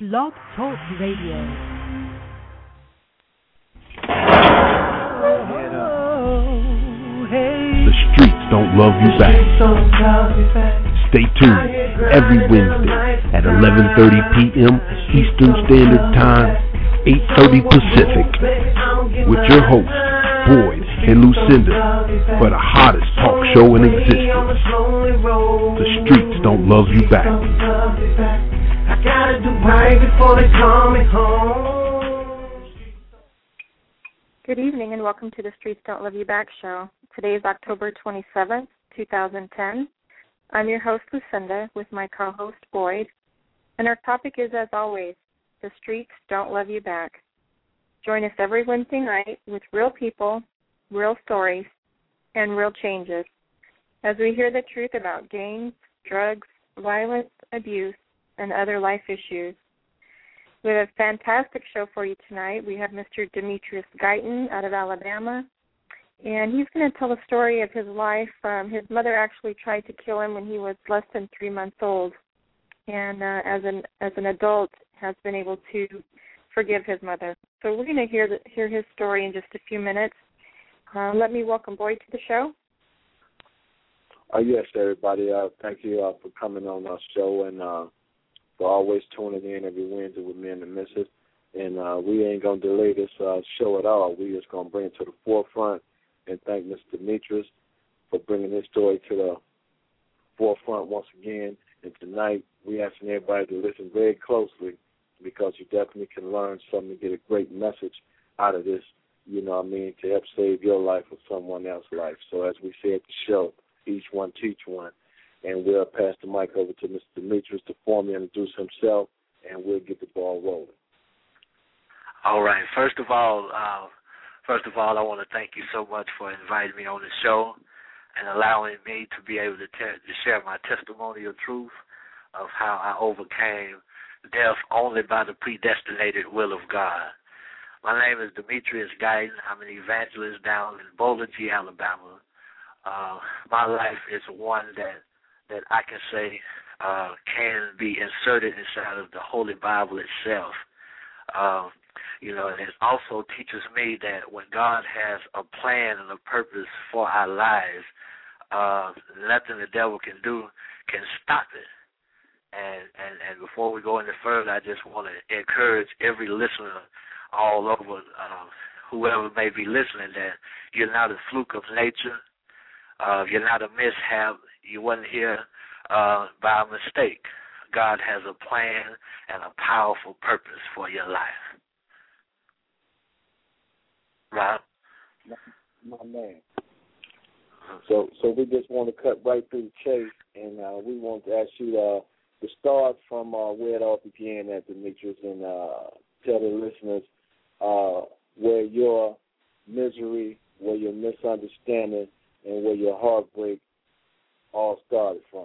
Blog Talk Radio. The streets don't love you back. Stay tuned every Wednesday at 11:30 p.m. Eastern Standard Time, 8:30 Pacific, with your hosts, Boyd and Lucinda, for the hottest talk show in existence. The streets don't love you back. I gotta do right before they call me home. Good evening and welcome to the Streets Don't Love You Back show. Today is October 27th, 2010. I'm your host, Lucinda, with my co-host, Boyd. And our topic is, as always, the streets don't love you back. Join us every Wednesday night with real people, real stories, and real changes as we hear the truth about gangs, drugs, violence, abuse, and other life issues. We have a fantastic show for you tonight. We have Mr. Demetrius Guyton out of Alabama, and he's going to tell the story of his life. His mother actually tried to kill him when he was less than 3 months old, and as an adult has been able to forgive his mother. So we're going to hear his story in just a few minutes. Let me welcome Boyd to the show. Yes, everybody. Thank you for coming on our show and for always tuning in every Wednesday with me and the missus. And we ain't going to delay this show at all. We just going to bring it to the forefront and thank Mr. Demetrius for bringing this story to the forefront once again. And tonight we asking everybody to listen very closely because you definitely can learn something and get a great message out of this, you know what I mean, to help save your life or someone else's life. So as we say at the show, each one teach one. And we'll pass the mic over to Mr. Demetrius to formally introduce himself, and we'll get the ball rolling. All right. First of all, I want to thank you so much for inviting me on the show and allowing me to be able to share my testimonial truth of how I overcame death only by the predestinated will of God. My name is Demetrius Guyton. I'm an evangelist down in Bowling Green, Alabama. My life is one that I can say can be inserted inside of the Holy Bible itself. And it also teaches me that when God has a plan and a purpose for our lives, nothing the devil can do can stop it. And before we go any further, I just want to encourage every listener all over, whoever may be listening, that you're not a fluke of nature. You're not a mishap. You wasn't here by mistake. God has a plan and a powerful purpose for your life. Right? My man. So we just want to cut right through the chase, and we want to ask you to start from where it all began at, Demetrius, and tell the listeners where your misery, where your misunderstanding, and where your heartbreak all started from.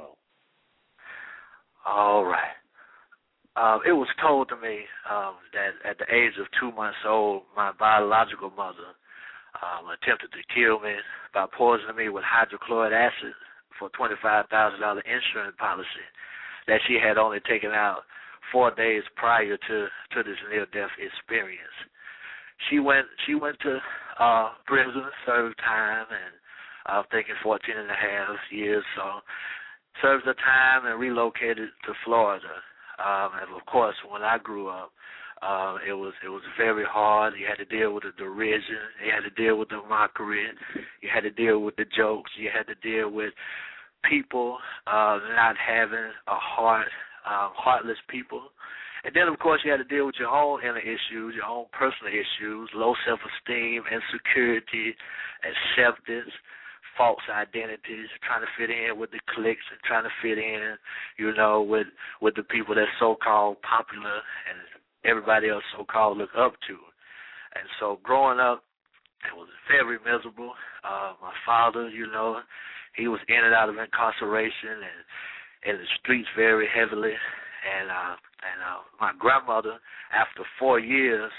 All right. It was told to me that at the age of 2 months old, my biological mother attempted to kill me by poisoning me with hydrochloric acid for a $25,000 insurance policy that she had only taken out 4 days prior to this near-death experience. She went to prison, served time, and I was thinking 14 and a half years, so served the time and relocated to Florida. And of course, when I grew up, it was very hard. You had to deal with the derision. You had to deal with the mockery. You had to deal with the jokes. You had to deal with people not having a heart, heartless people. And then, of course, you had to deal with your own inner issues, your own personal issues, low self-esteem, insecurity, acceptance, false identities, trying to fit in with the cliques and trying to fit in, with the people that's so-called popular and everybody else so-called look up to. And so growing up, it was very miserable. My father, he was in and out of incarceration and in the streets very heavily. And my grandmother, after 4 years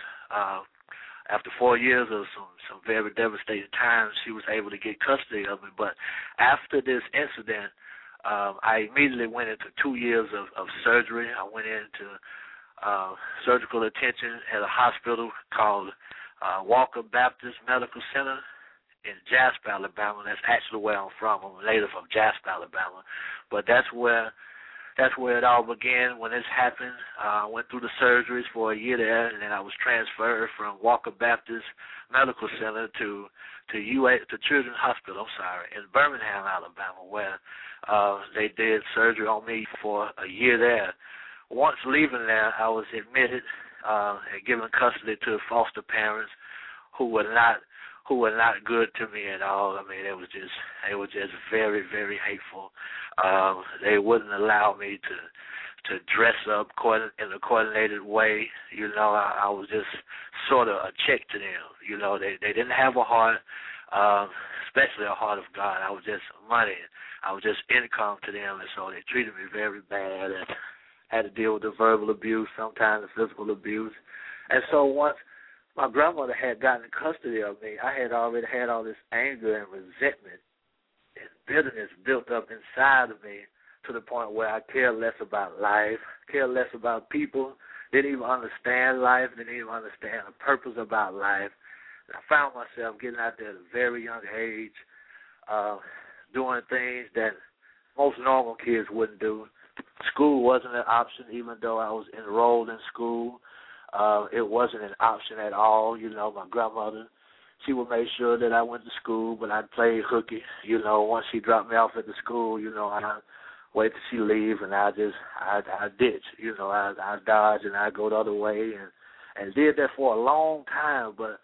of some very devastating times, she was able to get custody of me. But after this incident, I immediately went into 2 years of surgery. I went into surgical attention at a hospital called Walker Baptist Medical Center in Jasper, Alabama. That's actually where I'm from. I'm a native of Jasper, Alabama. But that's where it all began when this happened. I went through the surgeries for a year there, and then I was transferred from Walker Baptist Medical Center to Children's Hospital, in Birmingham, Alabama, where they did surgery on me for a year there. Once leaving there, I was admitted and given custody to foster parents who were not good to me at all. I mean, it was just very, very hateful. They wouldn't allow me to dress up in a coordinated way. You know, I was just sort of a check to them. You know, they didn't have a heart, especially a heart of God. I was just money. I was just income to them, and so they treated me very bad and had to deal with the verbal abuse, sometimes the physical abuse. And so once my grandmother had gotten custody of me, I had already had all this anger and resentment and bitterness built up inside of me to the point where I cared less about life, cared less about people, didn't even understand life, didn't even understand the purpose about life. And I found myself getting out there at a very young age, doing things that most normal kids wouldn't do. School wasn't an option, even though I was enrolled in school. It wasn't an option at all. You know, my grandmother, she would make sure that I went to school, but I'd play hooky. You know, once she dropped me off at the school, you know, I'd wait till she leave, and I'd ditch. You know, I'd dodge, and I'd go the other way, and did that for a long time. But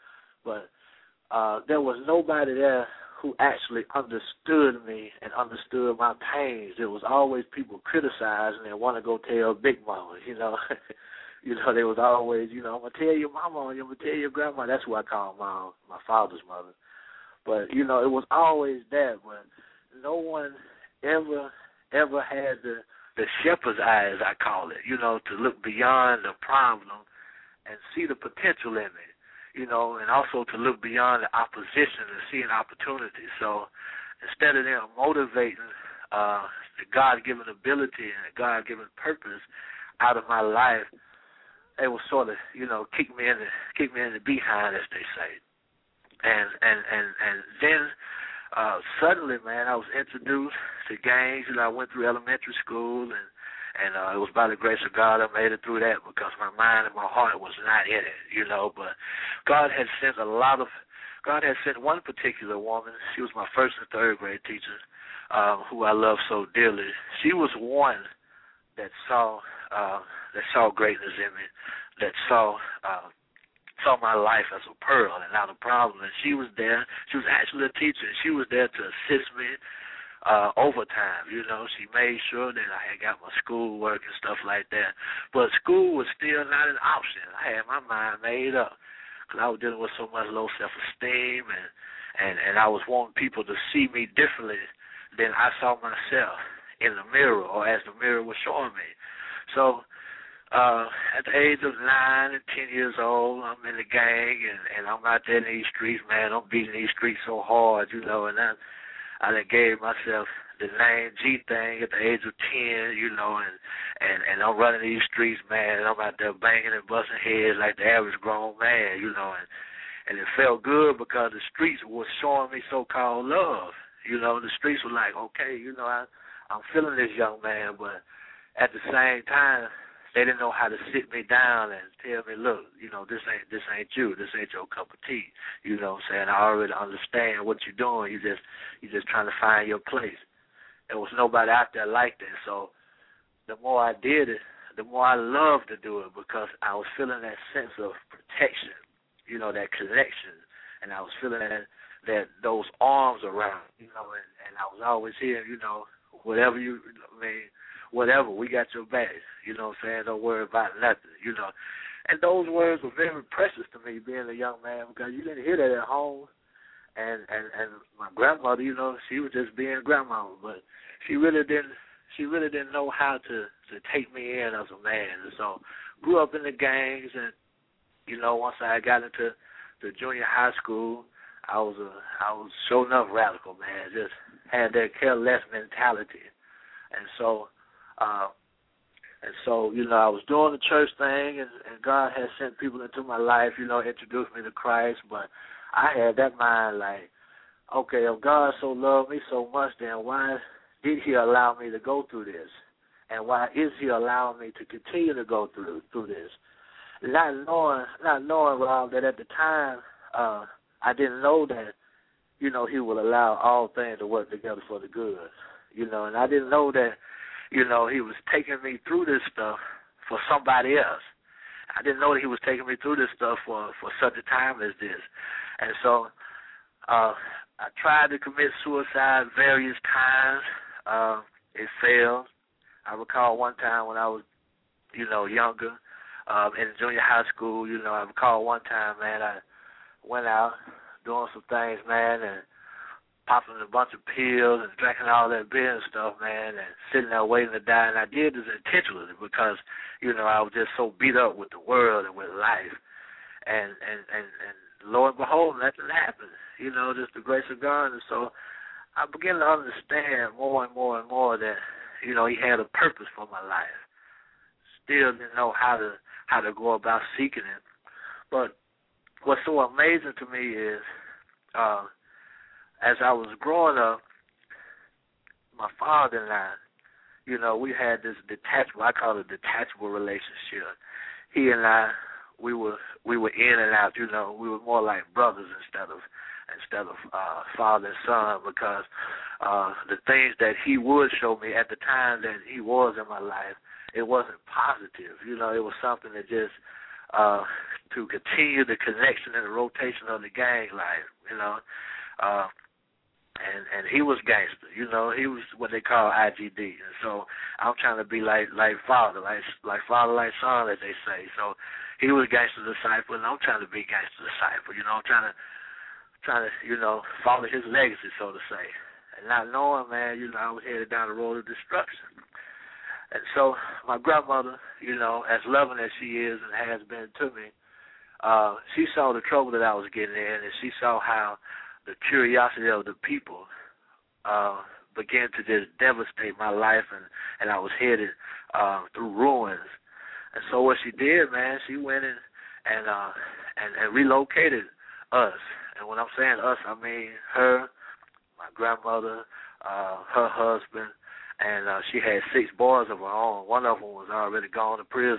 there was nobody there who actually understood me and understood my pains. There was always people criticizing and want to go tell Big Mama, you know. You know, there was always, you know, I'm going to tell your mama, I'm going to tell your grandma. That's who I call my father's mother. But, you know, it was always that. But no one ever had the shepherd's eyes, I call it, you know, to look beyond the problem and see the potential in it. You know, and also to look beyond the opposition and see an opportunity. So instead of them motivating the God-given ability and the God-given purpose out of my life, they will sort of, you know, kick me in the behind, as they say. And then suddenly, man, I was introduced to gangs. You know, I went through elementary school, and it was by the grace of God I made it through that because my mind and my heart was not in it, you know. But God had sent one particular woman. She was my first and third grade teacher, who I love so dearly. She was one that saw greatness in me, that saw my life as a pearl and not a problem. And she was there. She was actually a teacher, and she was there to assist me overtime. You know, she made sure that I had got my schoolwork and stuff like that. But school was still not an option. I had my mind made up because I was dealing with so much low self-esteem, and I was wanting people to see me differently than I saw myself in the mirror or as the mirror was showing me. So at the age of 9 and 10 years old, I'm in the gang, and I'm out there in these streets, man. I'm beating these streets so hard, you know, and I done gave myself the name G thing at the age of 10, you know, and I'm running these streets, man, and I'm out there banging and busting heads like the average grown man, you know, and it felt good because the streets was showing me so-called love. You know, the streets were like, okay, you know, I'm feeling this young man, but at the same time, they didn't know how to sit me down and tell me, look, you know, this ain't you. This ain't your cup of tea. You know what I'm saying? I already understand what you're doing. You're just trying to find your place. There was nobody out there like that. So the more I did it, the more I loved to do it because I was feeling that sense of protection, you know, that connection. And I was feeling that those arms around, you know, and I was always hearing, you know, whatever, we got your back. You know what I'm saying? Don't worry about nothing, you know. And those words were very precious to me being a young man because you didn't hear that at home. And my grandmother, you know, she was just being grandma, but she really didn't know how to take me in as a man. And so grew up in the gangs, and, you know, once I got into the junior high school, I was sure enough radical, man. Just had that care less mentality. And so And so, I was doing the church thing, and God had sent people into my life, introduced me to Christ. But I had that mind like, okay, if God so loved me so much, then why did he allow me to go through this? And why is he allowing me to continue to go through this? Not knowing, Rob, that at the time I didn't know that, he would allow all things to work together for the good, and I didn't know that, he was taking me through this stuff for somebody else. I didn't know that he was taking me through this stuff for such a time as this. And so I tried to commit suicide various times. It failed. I recall one time when I was, younger, in junior high school, I recall one time, man, I went out doing some things, man, and popping a bunch of pills and drinking all that beer and stuff, man, and sitting there waiting to die. And I did this intentionally because, I was just so beat up with the world and with life. And lo and behold, nothing happened. Just the grace of God. And so I began to understand more and more and more that, he had a purpose for my life. Still didn't know how to go about seeking it. But what's so amazing to me is, as I was growing up, my father and I, we had this detachable, I call it a detachable relationship. He and I, we were in and out, we were more like brothers instead of father and son, because the things that he would show me at the time that he was in my life, it wasn't positive. It was something that just to continue the connection and the rotation of the gang life, and he was gangster, he was what they call IGD. And so I'm trying to be like father, like father, like son, as they say. So he was gangster disciple, and I'm trying to be gangster disciple. I'm trying to follow his legacy, so to say. And not knowing, man, I was headed down the road of destruction. And so my grandmother, as loving as she is and has been to me, she saw the trouble that I was getting in, and she saw how the curiosity of the people began to just devastate my life, and I was headed through ruins. And so what she did, man, she went in and relocated us. And when I'm saying us, I mean her, my grandmother, her husband, and she had 6 boys of her own. One of them was already gone to prison,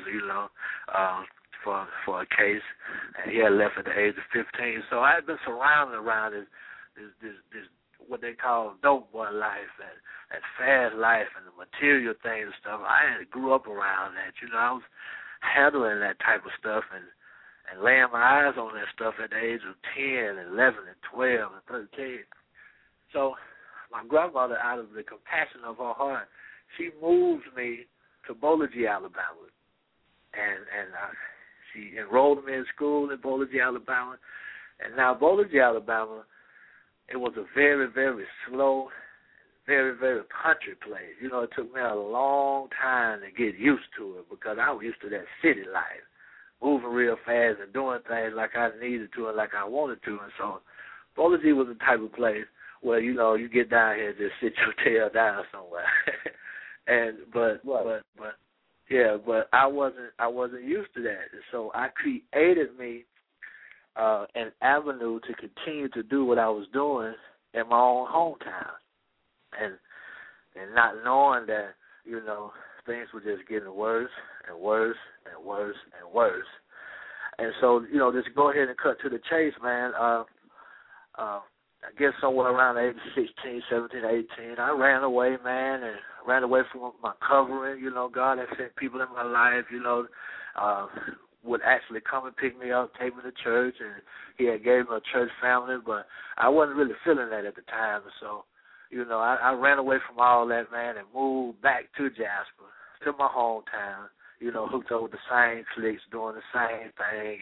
for a case, and he had left at the age of 15. So I had been surrounded around this what they call dope boy life and fast life and the material things and stuff. I grew up around that. I was handling that type of stuff and laying my eyes on that stuff at the age of 10, 11, and 12, and 13. So my grandmother, out of the compassion of her heart, she moved me to Bowlergy, Alabama. And she enrolled me in school in Bowlergy, Alabama. And now Bowlergy, Alabama, it was a very, very slow, very, very country place. It took me a long time to get used to it because I was used to that city life, moving real fast and doing things like I needed to and like I wanted to. And so Bowlergy was the type of place where, you get down here and just sit your tail down somewhere. But I wasn't used to that. And so I created me an avenue to continue to do what I was doing in my own hometown. And not knowing that, things were just getting worse and worse and worse and worse. And so, just go ahead and cut to the chase, man. I guess somewhere around the age of 16, 17, 18, I ran away, man, and ran away from my covering. God had sent people in my life, would actually come and pick me up, take me to church, and he had gave me a church family, but I wasn't really feeling that at the time. So, I ran away from all that, man, and moved back to Jasper, to my hometown, hooked up with the same cliques, doing the same thing,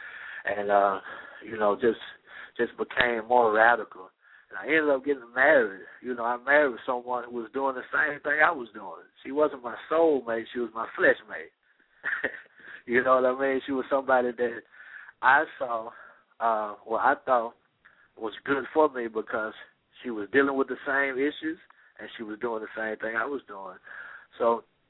and just became more radical. And I ended up getting married. I married someone who was doing the same thing I was doing. She wasn't my soulmate, she was my fleshmate. You know what I mean? She was somebody that I saw, I thought was good for me because she was dealing with the same issues and she was doing the same thing I was doing. So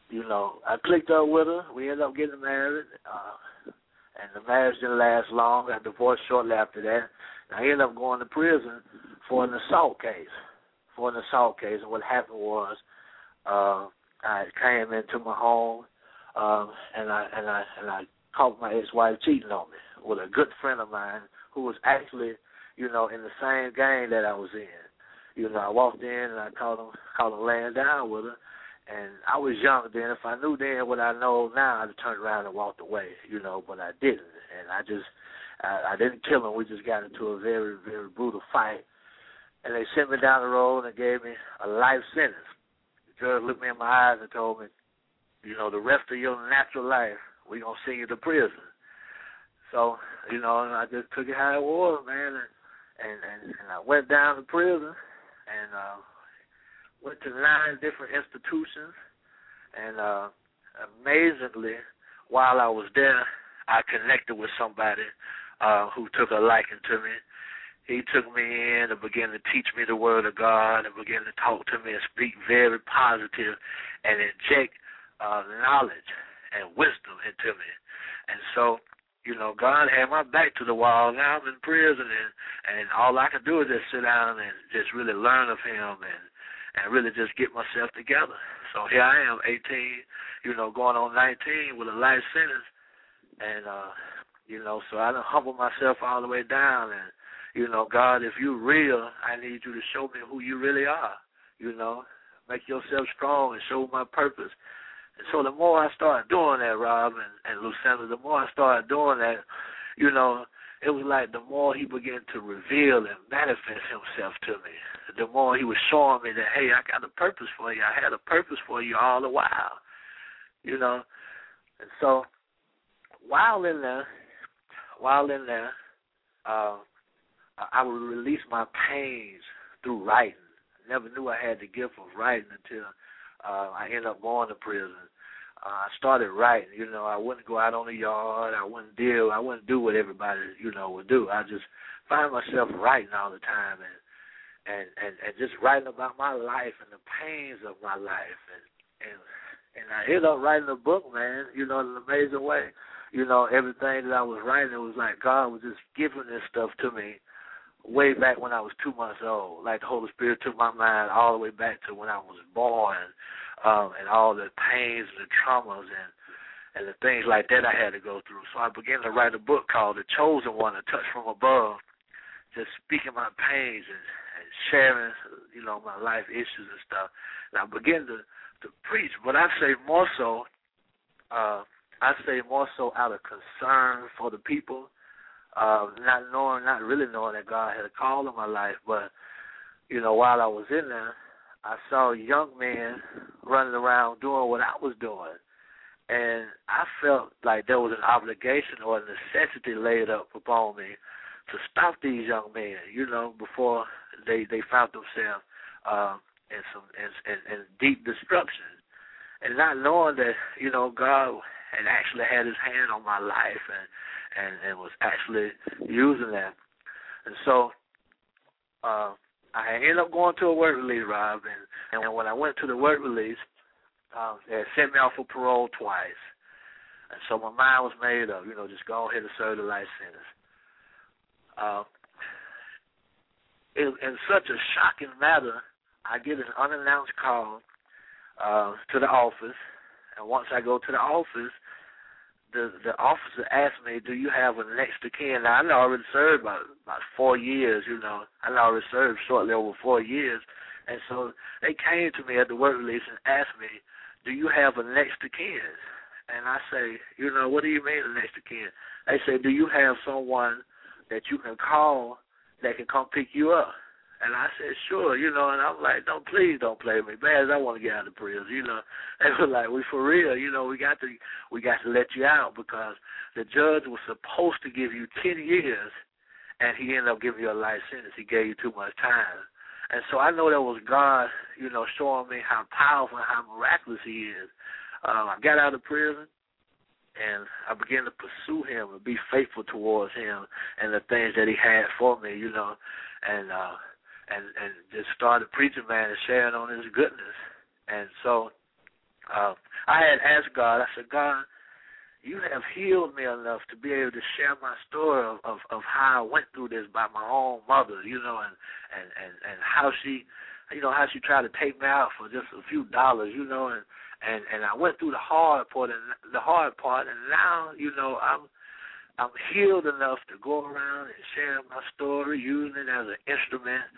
I clicked up with her. We ended up getting married, and the marriage didn't last long. I divorced shortly after that. And I ended up going to prison for an assault case. And what happened was, I came into my home, and I caught my ex-wife cheating on me with a good friend of mine who was actually, in the same gang that I was in. I walked in and I caught him laying down with her, and I was young then. If I knew then what I know now, I'd have turned around and walked away, but I didn't. And I didn't kill him. We just got into a very, very brutal fight. And they sent me down the road and gave me a life sentence. The judge looked me in my eyes and told me, the rest of your natural life, we're going to send you to prison. So, and I just took it how it was, man. And I went down to prison and went to 9 different institutions. And amazingly, while I was there, I connected with somebody who took a liking to me. He took me in and began to teach me the Word of God and began to talk to me and speak very positive and inject knowledge and wisdom into me. And so, God had my back to the wall. Now I'm in prison, and all I can do is just sit down and just really learn of Him and really just get myself together. So here I am, 18, going on 19 with a life sentence. And, so I done humbled myself all the way down. And, God, if you're real, I need you to show me who you really are. Make yourself strong and show my purpose. And so the more I started doing that, Rob and Lucinda, the more I started doing that, it was like the more He began to reveal and manifest Himself to me. The more He was showing me that, hey, I got a purpose for you. I had a purpose for you all the while, And so while in there, I would release my pains through writing. I never knew I had the gift of writing until I ended up going to prison. I started writing. I wouldn't go out on the yard. I wouldn't do what everybody, would do. I just find myself writing all the time and just writing about my life and the pains of my life. And I ended up writing a book, man, in an amazing way. Everything that I was writing, it was like God was just giving this stuff to me way back when I was 2 months old. Like the Holy Spirit took my mind all the way back to when I was born, and all the pains and the traumas and the things like that I had to go through. So I began to write a book called The Chosen One, A Touch from Above, just speaking my pains and sharing, my life issues and stuff. And I began to preach, but I say more so out of concern for the people, not really knowing that God had a call in my life. But, while I was in there, I saw young men running around doing what I was doing. And I felt like there was an obligation or a necessity laid up upon me to stop these young men, before they found themselves in deep destruction. And not knowing that, God had actually had His hand on my life and was actually using that. And so I ended up going to a work release, Rob, and when I went to the work release, they had sent me off for parole twice. And so my mind was made up, just go ahead and serve the life sentence. In such a shocking matter, I get an unannounced call to the office, and once I go to the office, the officer asked me, do you have a next of kin? Now, I already served about 4 years, I already served shortly over 4 years, and so they came to me at the work release and asked me, do you have a next of kin? And I say, what do you mean a next of kin? They say, do you have someone that you can call that can come pick you up? And I said, sure, and I'm like, please don't play with me. Bad as I want to get out of prison, They were like, we for real, we got to let you out, because the judge was supposed to give you 10 years, and he ended up giving you a life sentence. He gave you too much time. And so I know that was God, showing me how powerful and how miraculous He is. I got out of prison, and I began to pursue Him and be faithful towards Him and the things that He had for me, and just started preaching, man, and sharing on His goodness. And so I had asked God, I said, God, you have healed me enough to be able to share my story of how I went through this by my own mother, you know, and how she, you know, how she tried to take me out for just a few dollars, you know, and I went through the hard part, and now, you know, I'm healed enough to go around and share my story, using it as an instrument,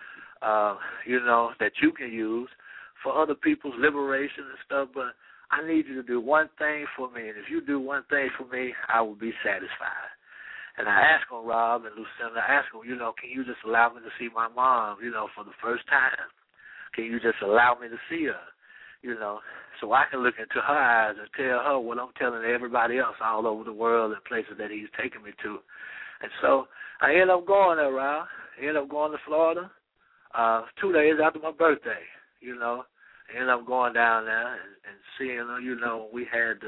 you know, that you can use for other people's liberation and stuff. But I need you to do one thing for me, and if you do one thing for me, I will be satisfied. And I asked him, Rob and Lucinda, I asked him, you know, can you just allow me to see my mom, you know, for the first time? Can you just allow me to see her, you know, so I can look into her eyes and tell her what I'm telling everybody else all over the world and places that he's taking me to. And so I ended up going there, Rob. I ended up going to Florida 2 days after my birthday, you know. I ended up going down there and seeing her, you know. We had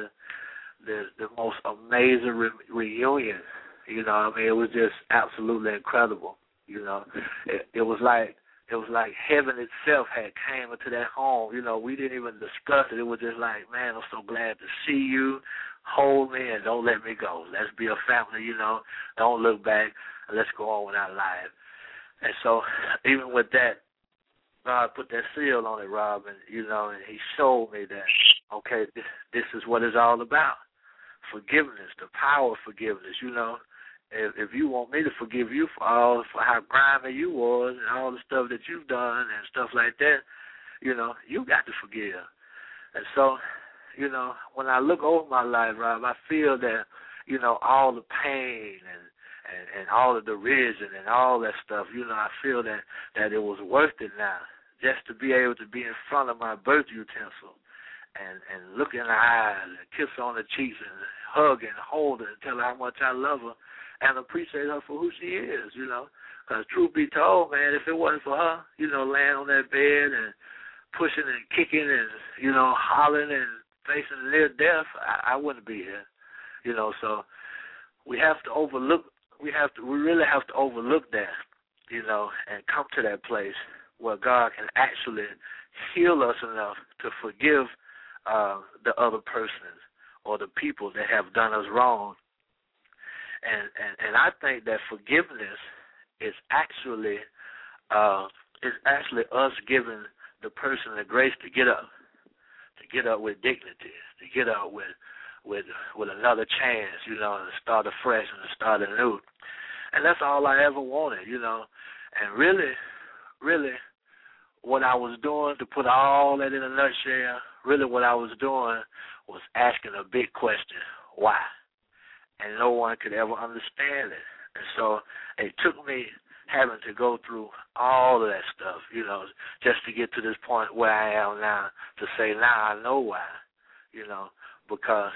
the most amazing reunion, you know. I mean, it was just absolutely incredible, you know. It was like heaven itself had came into that home. You know, we didn't even discuss it. It was just like, man, I'm so glad to see you. Hold me and don't let me go. Let's be a family, you know. Don't look back and let's go on with our life. And so even with that, God put that seal on it, Rob, and, you know, and he showed me that, okay, this is what it's all about. Forgiveness, the power of forgiveness, you know. If you want me to forgive you for how grimy you was and all the stuff that you've done and stuff like that, you know, you got to forgive. And so, you know, when I look over my life, Rob, I feel that, you know, all the pain and all the derision and all that stuff, you know, I feel that it was worth it now just to be able to be in front of my birth utensil and look in her eyes and kiss her on the cheeks and hug and hold her and tell her how much I love her and appreciate her for who she is, you know. Because truth be told, man, if it wasn't for her, you know, laying on that bed and pushing and kicking and, you know, hollering and facing near death, I wouldn't be here, you know. So we really have to overlook that, you know, and come to that place where God can actually heal us enough to forgive the other persons or the people that have done us wrong. And I think that forgiveness is actually us giving the person the grace to get up with dignity, to get up with another chance, you know, and start afresh and start anew. And that's all I ever wanted, you know. And really, what I was doing, to put all that in a nutshell, really what I was doing was asking a big question: why? And no one could ever understand it. And so it took me having to go through all of that stuff, you know, just to get to this point where I am now, to say now I know why, you know, because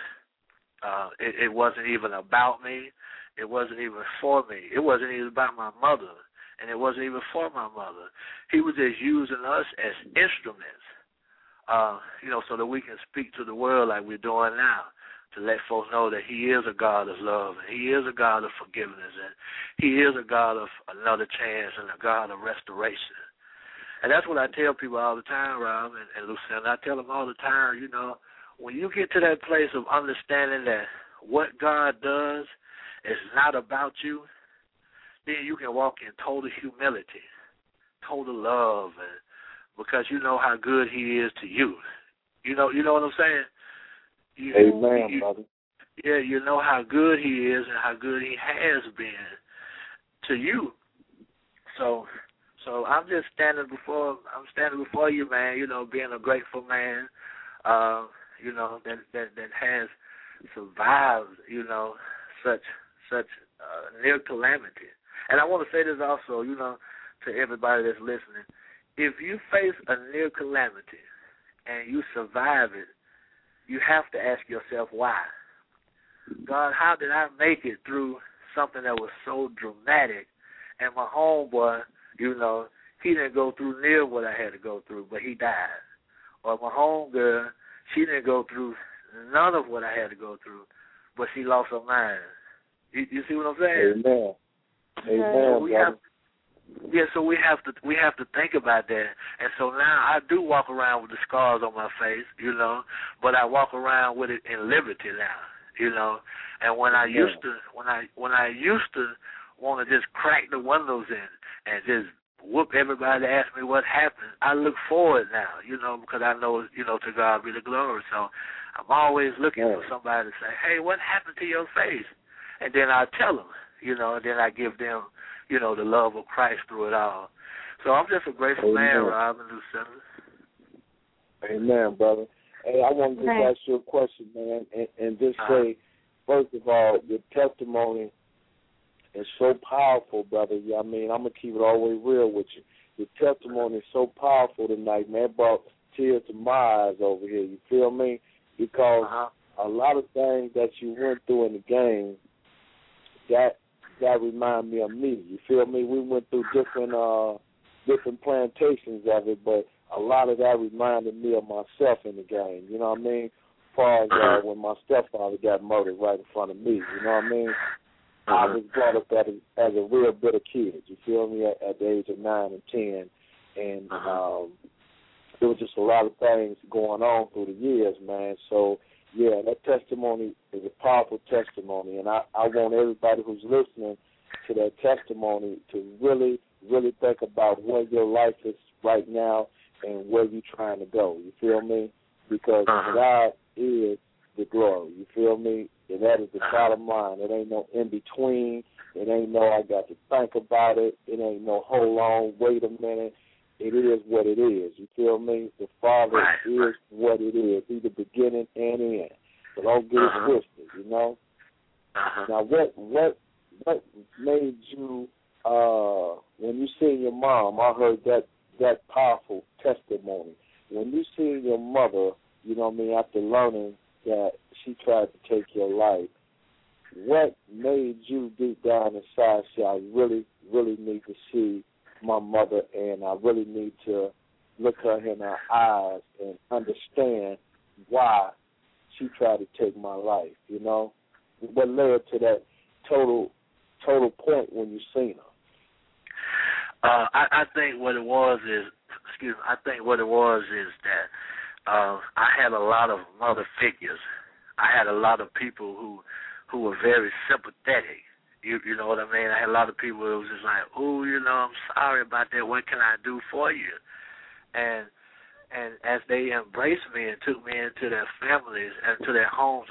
it wasn't even about me. It wasn't even for me. It wasn't even about my mother, and it wasn't even for my mother. He was just using us as instruments, you know, so that we can speak to the world like we're doing now, to let folks know that he is a God of love, and he is a God of forgiveness, and he is a God of another chance and a God of restoration. And that's what I tell people all the time, Rob and Lucinda. I tell them all the time, you know, when you get to that place of understanding that what God does is not about you, then you can walk in total humility, total love, and because you know how good he is to you. You know what I'm saying? Amen, brother. Yeah, you know how good he is and how good he has been to you. So I'm just standing before you, man, you know, being a grateful man, you know, that has survived, you know, such near calamity. And I want to say this also, you know, to everybody that's listening. If you face a near calamity and you survive it, you have to ask yourself why. God, how did I make it through something that was so dramatic? And my homeboy, you know, he didn't go through near what I had to go through, but he died. Or my homegirl, she didn't go through none of what I had to go through, but she lost her mind. You see what I'm saying? Amen. Amen, Yeah, so we have to think about that. And so now I do walk around with the scars on my face, but I walk around with it in liberty now, And when I used to want to just crack the windows in and just whoop everybody to ask me what happened, I look forward now, because I know, to God be the glory. So I'm always looking for somebody to say, hey, what happened to your face? And then I tell them, and then I give them, the love of Christ through it all. So I'm just a grateful man, Rob and Lucinda. Amen, brother. Hey, I wanted to ask you a question, man, and just say, first of all, your testimony is so powerful, brother. I mean, I'm going to keep it all the way real with you. Your testimony is so powerful tonight, man. It brought tears to my eyes over here. You feel me? Because a lot of things that you went through in the game, that remind me of me. You feel me? We went through different plantations of it, but a lot of that reminded me of myself in the game. You know what I mean? As far as when my stepfather got murdered right in front of me. You know what I mean? I was brought up as a real bitter kid. You feel me? At the age of 9 and 10, and there was just a lot of things going on through the years, man. So. Yeah, that testimony is a powerful testimony, and I want everybody who's listening to that testimony to really, really think about where your life is right now and where you're trying to go. You feel me? Because God is the glory. You feel me? And that is the bottom line. It ain't no in-between. It ain't no I got to think about it. It ain't no hold on, wait a minute. It is what it is. You feel me? The Father is what it is. He's the beginning and end. So don't get it twisted, Now, what made you, when you seen your mom, I heard that powerful testimony. When you seen your mother, after learning that she tried to take your life, what made you deep down inside say, I really, really need to see my mother, and I really need to look her in her eyes and understand why she tried to take my life, What led to that total point when you seen her? I think what it was is, that I had a lot of mother figures. I had a lot of people who were very sympathetic. You know what I mean? I had a lot of people who was just like, I'm sorry about that. What can I do for you? And as they embraced me and took me into their families and to their homes,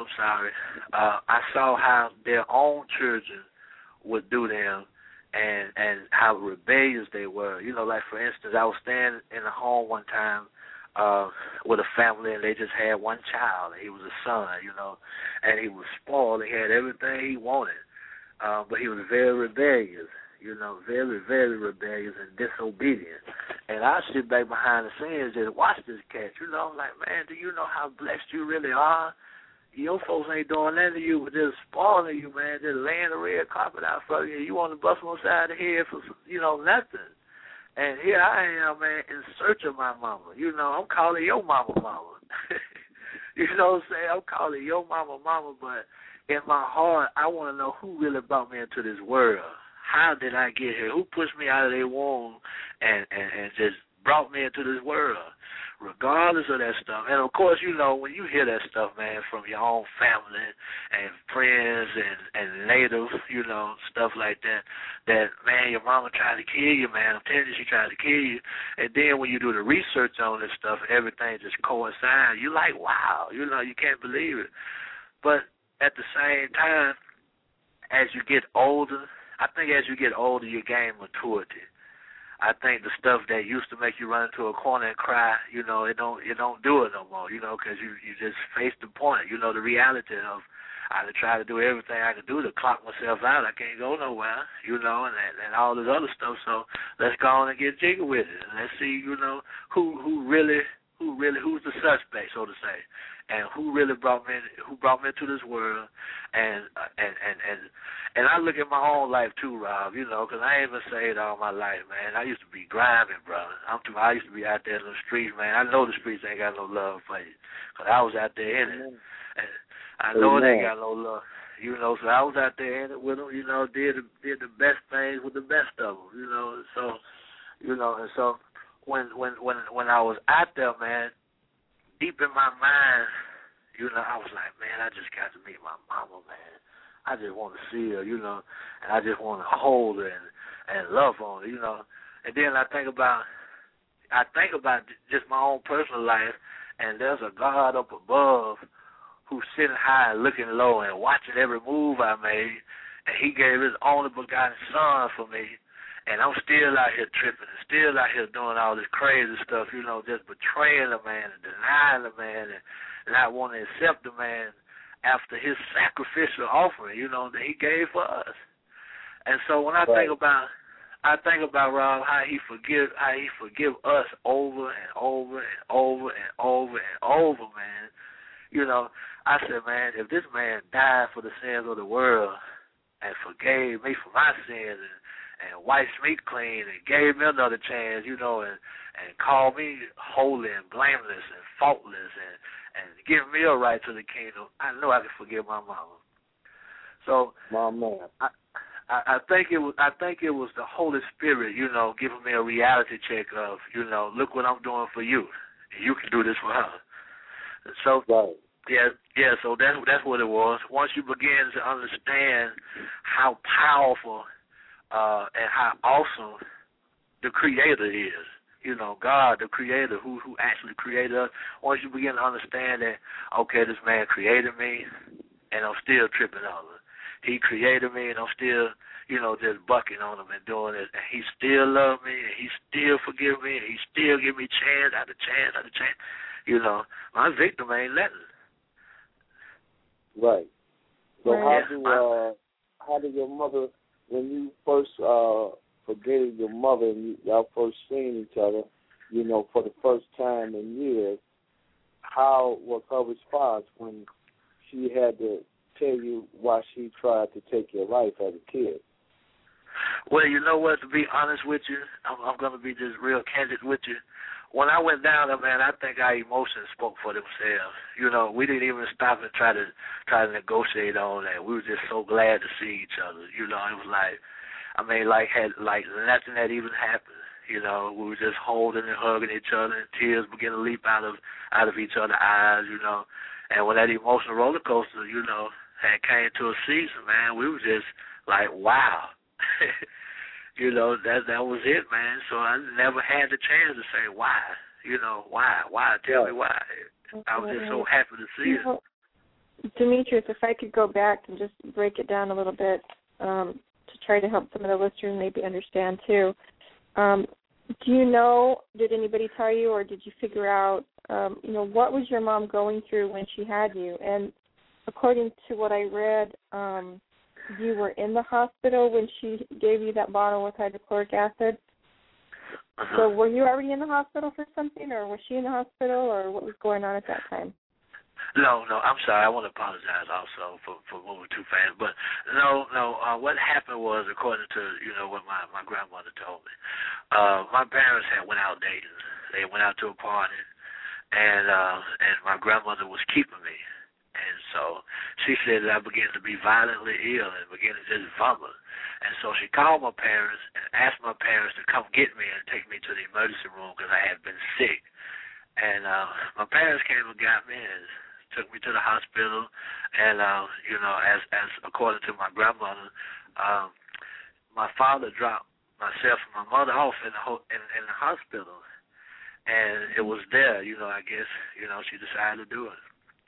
I saw how their own children would do them and how rebellious they were. Like, for instance, I was staying in a home one time with a family, and they just had one child. He was a son, and he was spoiled. He had everything he wanted. But he was very rebellious, very, very rebellious and disobedient. And I sit back behind the scenes and just watch this cat, like, man, do you know how blessed you really are? Your folks ain't doing nothing to you but just spoiling you, man, just laying the red carpet out for you. You want to bust them upside the head for, nothing. And here I am, man, in search of my mama. I'm calling your mama. You know what I'm saying? I'm calling your mama, but in my heart, I want to know who really brought me into this world. How did I get here? Who pushed me out of their womb and just brought me into this world? Regardless of that stuff. And, of course, when you hear that stuff, man, from your own family and friends and natives, stuff like that, man, your mama tried to kill you, man. I'm telling you, she tried to kill you. And then when you do the research on this stuff, everything just coincides. You're like, wow, you can't believe it. But at the same time, as you get older, I think as you get older, you gain maturity. I think the stuff that used to make you run into a corner and cry, it don't do it no more, because you just face the point, the reality of I try to do everything I can do to clock myself out. I can't go nowhere, and all this other stuff. So let's go on and get jiggy with it. And let's see, who's the suspect, so to say, and who brought me into this world, and I look at my own life too, Rob, because I ain't been saved all my life, man. I used to be grinding, brother. I used to be out there in the streets, man. I know the streets ain't got no love for you, because I was out there in it, and I know it ain't got no love. you know. So I was out there in it with them, you know, did the best things with the best of them, you know. So, you know, and so when I was out there, man, deep in my mind, you know, I was like, man, I just got to meet my mama, man. I just want to see her, you know, and I just want to hold her and love on her, you know. And then I think about just my own personal life, and there's a God up above who's sitting high and looking low and watching every move I made, and he gave his only begotten son for me, and I'm still out here tripping and still out here doing all this crazy stuff, you know, just betraying the man and denying the man and not wanting to accept the man after his sacrificial offering, you know, that he gave for us. And so when I think about Rob, how he forgive us over and over and over and over and over, man. You know, I said, man, if this man died for the sins of the world and forgave me for my sins and wiped me clean and gave me another chance, you know, and called me holy and blameless and faultless and give me a right to the kingdom, I know I can forgive my mama. So, my man. I think it was the Holy Spirit, you know, giving me a reality check of, you know, look what I'm doing for you. You can do this for her. So yeah. So that's what it was. Once you begin to understand how powerful and how awesome the Creator is, you know, God, the Creator, who actually created us. Once you begin to understand that, okay, this man created me, and I'm still tripping on him. He created me, and I'm still, you know, just bucking on him and doing it. And he still loved me, and he still forgive me, and he still give me chance after chance after chance. You know, my victim ain't letting. Right. So how did your mother, when you first forgave your mother and y'all first seen each other, you know, for the first time in years, how was her response when she had to tell you why she tried to take your life as a kid? Well, you know what, to be honest with you, I'm going to be just real candid with you. When I went down there, man, I think our emotions spoke for themselves. You know, we didn't even stop and try to negotiate on that. We were just so glad to see each other. You know, it was like, I mean, like nothing had even happened. You know, we were just holding and hugging each other, and tears began to leap out of each other's eyes. You know, and when that emotional roller coaster, you know, had came to a season, man, we were just like, wow. You know, that was it, man. So I never had the chance to say why. You know, why? Tell me why. I was just so happy to see it. Demetrius, if I could go back and just break it down a little bit to try to help some of the listeners maybe understand too. Do you know, did anybody tell you, or did you figure out, you know, what was your mom going through when she had you? And according to what I read, you were in the hospital when she gave you that bottle with hydrochloric acid. Uh-huh. So were you already in the hospital for something, or was she in the hospital, or what was going on at that time? No, I'm sorry. I want to apologize also for moving too fast. But no. What happened was, according to, you know, what my grandmother told me, my parents had went out dating. They went out to a party, and my grandmother was keeping me. And so she said that I began to be violently ill and began to just vomit. And so she called my parents and asked my parents to come get me and take me to the emergency room because I had been sick. And my parents came and got me and took me to the hospital. And, you know, as according to my grandmother, my father dropped myself and my mother off in the hospital. And it was there, you know, I guess, you know, she decided to do it.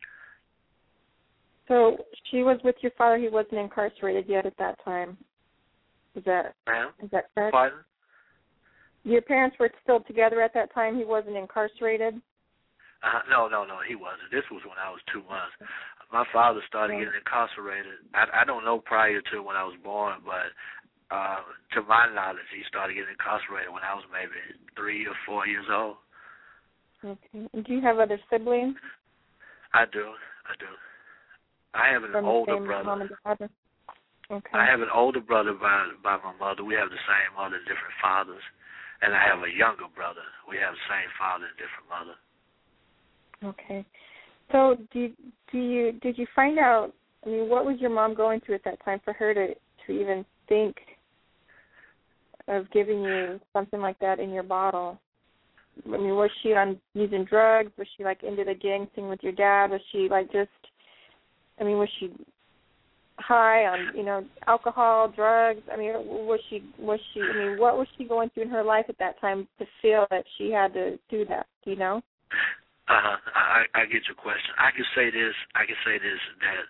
So she was with your father. He wasn't incarcerated yet at that time. Is that correct? Pardon? Your parents were still together at that time. He wasn't incarcerated? No, he wasn't. This was when I was 2 months. My father started getting incarcerated. I don't know prior to when I was born, but to my knowledge, he started getting incarcerated when I was maybe 3 or 4 years old. Okay. Do you have other siblings? I do. I have an older brother. Okay. I have an older brother by my mother. We have the same mother, different fathers. And I have a younger brother. We have the same father and different mother. Okay. So did you find out I mean, what was your mom going through at that time for her to even think of giving you something like that in your bottle? I mean, was she using drugs? Was she like into the gang thing with your dad? Was she like was she high on, alcohol, drugs? I mean, what was she going through in her life at that time to feel that she had to do that, do you know? I get your question. I can say this that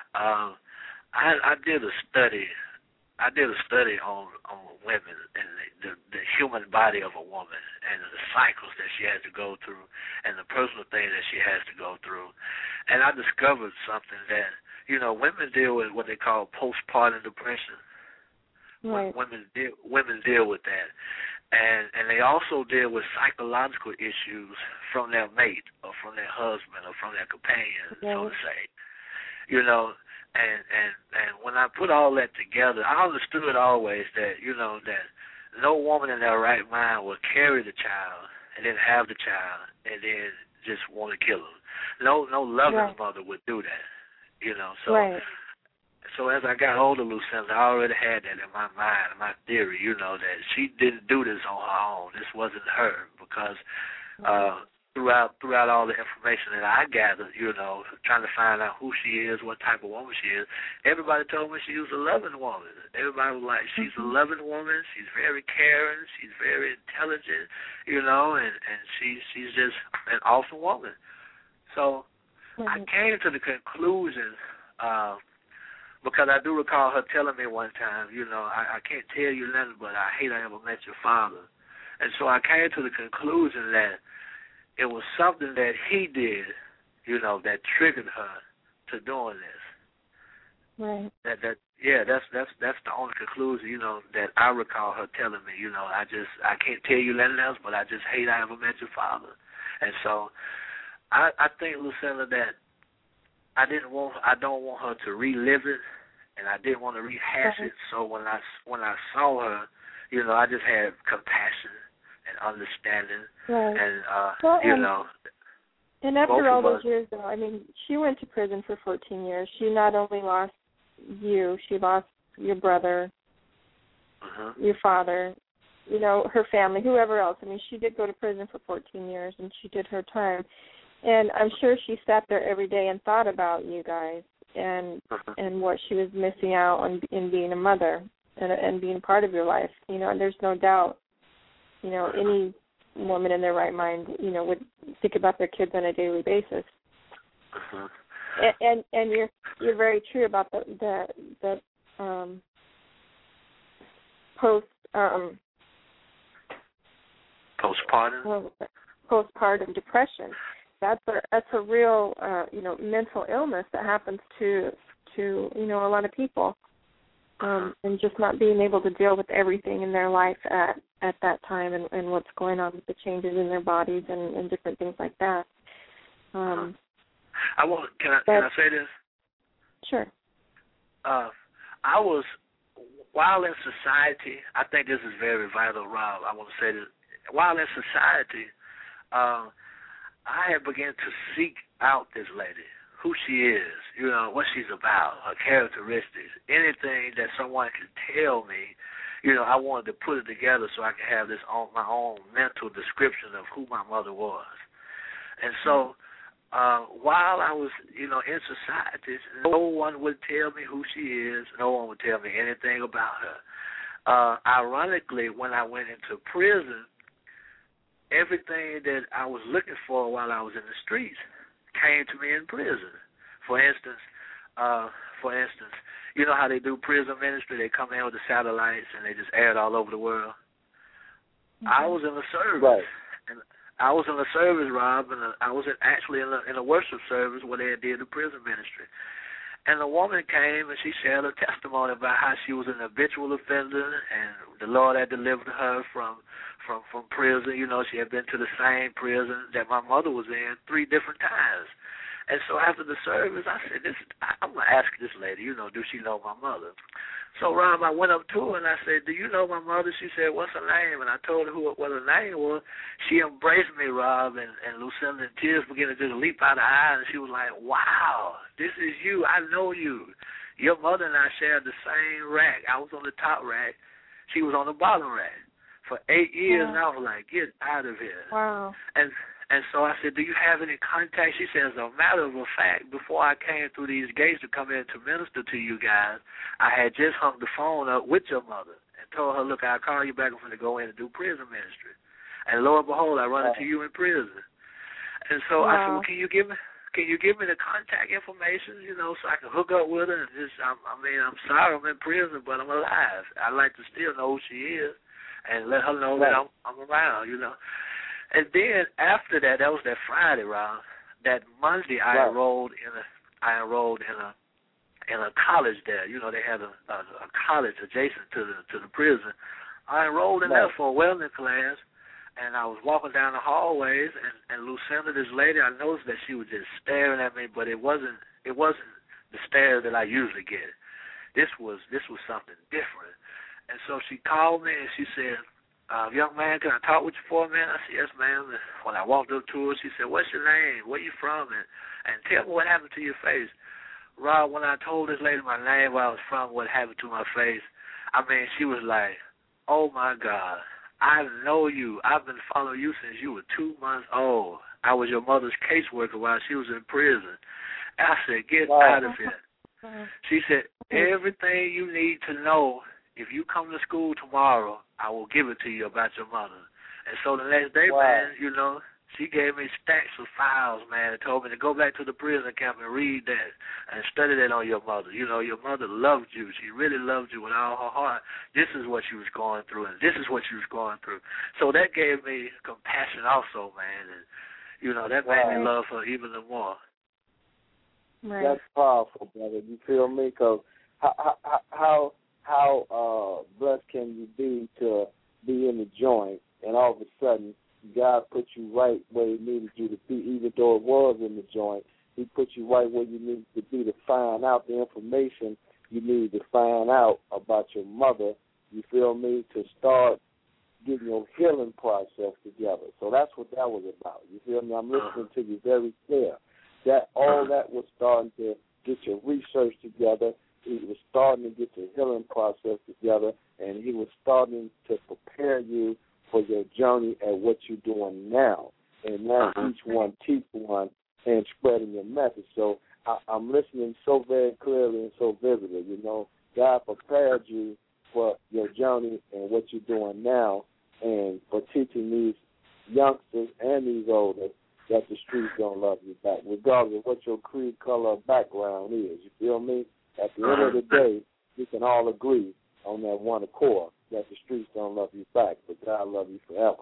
I did a study. I did a study on women and the human body of a woman and the cycles that she has to go through and the personal things that she has to go through. And I discovered something that, women deal with what they call postpartum depression. Right. Women deal with that. And they also deal with psychological issues from their mate or from their husband or from their companion, so to say. And when I put all that together, I understood always that, that no woman in their right mind will carry the child and then have the child and then just want to kill him. No loving mother would do that, So, so as I got older, Lucinda, I already had that in my mind, in my theory, that she didn't do this on her own. This wasn't her because throughout all the information that I gathered, trying to find out who she is, what type of woman she is, everybody told me she was a loving woman. Everybody was like, she's a loving woman, she's very caring, she's very intelligent, and she's just an awesome woman. So I came to the conclusion, because I do recall her telling me one time, I can't tell you nothing, but I hate I ever met your father. And so I came to the conclusion that it was something that he did, that triggered her to doing this. Right. That's the only conclusion, that I recall her telling me, I can't tell you nothing else, but I just hate I ever met your father. And so I think, Lucinda, that I don't want her to relive it, and I didn't want to rehash it. So when I saw her, I just had compassion and understanding, and And after all those years, though, I mean, she went to prison for 14 years. She not only lost you, she lost your brother, your father, her family, whoever else. I mean, she did go to prison for 14 years, and she did her time. And I'm sure she sat there every day and thought about you guys and what she was missing out on in being a mother and being part of your life. And there's no doubt, any woman in their right mind, would think about their kids on a daily basis. And you're very true about the postpartum depression. That's a real mental illness that happens to a lot of people, and just not being able to deal with everything in their life at that time and what's going on with the changes in their bodies and different things like that. Can I say this? Sure. While in society, I think this is very vital, Rob. I want to say this. While in society, I have begun to seek out this lady, who she is, what she's about, her characteristics, anything that someone can tell me. I wanted to put it together so I could have this on my own mental description of who my mother was. And so while I was, in society, no one would tell me who she is. No one would tell me anything about her. Ironically, when I went into prison, everything that I was looking for while I was in the streets came to me in prison. For instance, you know how they do prison ministry? They come in with the satellites and they just air it all over the world. I was in the service, and I was in the service, Rob, and I was actually in a worship service where they did the prison ministry. And the woman came and she shared her testimony about how she was an habitual offender and the Lord had delivered her from prison. She had been to the same prison that my mother was in 3 different times. And so after the service, I said, I'm going to ask this lady, do she know my mother? So, Rob, I went up to her and I said, do you know my mother? She said, what's her name? And I told her what her name was. She embraced me, Rob, and Lucinda, and tears began to just leap out of her eyes. And she was like, wow, this is you. I know you. Your mother and I shared the same rack. I was on the top rack. She was on the bottom rack for 8 years. And I was like, get out of here. Wow. And so I said, do you have any contact? She says, as a matter of fact, before I came through these gates to come in to minister to you guys, I had just hung the phone up with your mother and told her, look, I'll call you back. I'm going to go in and do prison ministry. And lo and behold, I run into you in prison. And so I said, well, can you give me the contact information, so I can hook up with her? And I'm sorry I'm in prison, but I'm alive. I'd like to still know who she is and let her know that I'm around, And then after that was that Friday, Rob. That Monday, I enrolled in a college there. They had a college adjacent to the prison. I enrolled in there for a welding class, and I was walking down the hallways, and Lucinda, this lady, I noticed that she was just staring at me, but it wasn't the stare that I usually get. This was something different. And so she called me and she said, young man, can I talk with you for a minute? I said, yes, ma'am. And when I walked up to her, she said, what's your name? Where you from? And tell me what happened to your face. Rob, when I told this lady my name, where I was from, what happened to my face, she was like, oh, my God, I know you. I've been following you since you were 2 months old. I was your mother's caseworker while she was in prison. And I said, get out of here. She said, everything you need to know, if you come to school tomorrow, I will give it to you about your mother. And so the next day, man, she gave me stacks of files, man, and told me to go back to the prison camp and read that and study that on your mother. Your mother loved you. She really loved you with all her heart. This is what she was going through, and this is what she was going through. So that gave me compassion also, man, and, that made me love her even more. Right. That's powerful, brother. You feel me? Because how blessed can you be to be in the joint and all of a sudden God put you right where he needed you to be, even though it was in the joint. He put you right where you needed to be to find out the information you needed to find out about your mother, you feel me, to start getting your healing process together. So that's what that was about. You feel me? I'm listening to you very clear. That all that was starting to get your research together. He was starting to get your healing process together, and he was starting to prepare you for your journey and what you're doing now. And now each one teach one and spreading your message. So I'm listening so very clearly and so vividly. God prepared you for your journey and what you're doing now, and for teaching these youngsters and these older that the streets don't love you back, regardless of what your creed, color, or background is. You feel me? At the end of the day, we can all agree on that one accord that the streets don't love you back, but God love you forever.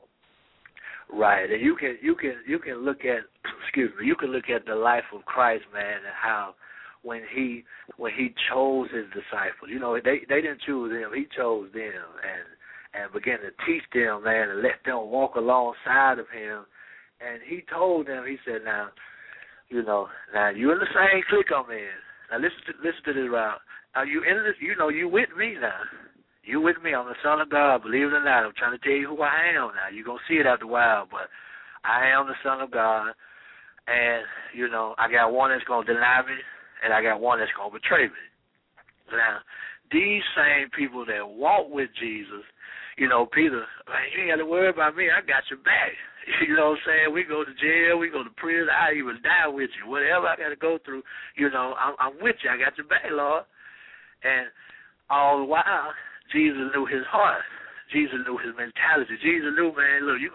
Right, and you can look at you can look at the life of Christ, man, and how when he chose his disciples, they didn't choose him, he chose them and began to teach them, man, and let them walk alongside of him. And he told them, he said, now you're in the same clique I'm in. Now listen to this, Rob. Now you in this, you with me now. You with me. I'm the Son of God. Believe it or not, I'm trying to tell you who I am now. You're going to see it after a while, but I am the Son of God. And, I got one that's going to deny me, and I got one that's going to betray me. Now, these same people that walk with Jesus, Peter, man, you ain't got to worry about me. I got your back. You know what I'm saying? We go to jail, we go to prison, I even die with you. Whatever I got to go through, I'm with you. I got your back, Lord. And all the while, Jesus knew his heart. Jesus knew his mentality. Jesus knew, man, look, you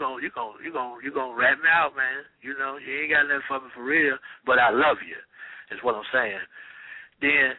gonna rat me out, man. You ain't got nothing for me for real, but I love you, is what I'm saying. Then,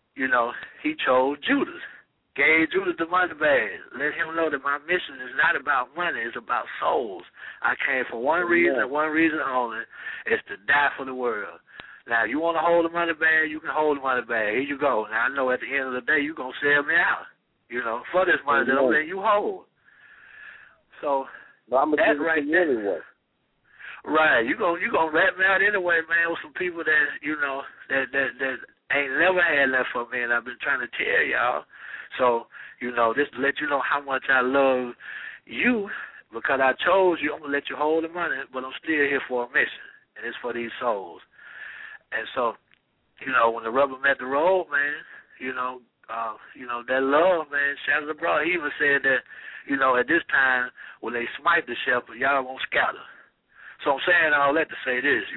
he chose Judas. Gave Judas the money bag. Let him know that my mission is not about money, it's about souls. I came for one reason and one reason only, is to die for the world. Now, you want to hold the money bag, you can hold the money bag. Here you go. Now, I know at the end of the day, you're going to sell me out, for this money that I'm letting you hold. So, but I'm going to give it to you anyway. Right, you gonna rat me out anyway, man, with some people that that ain't never had that for me, and I've been trying to tell y'all. So just to let you know how much I love you, because I chose you. I'm gonna let you hold the money, but I'm still here for a mission, and it's for these souls. And so, when the rubber met the road, man, that love, man, shatters abroad. He even said that, at this time when they smite the shepherd, y'all won't scatter. So I'm saying all that to say this,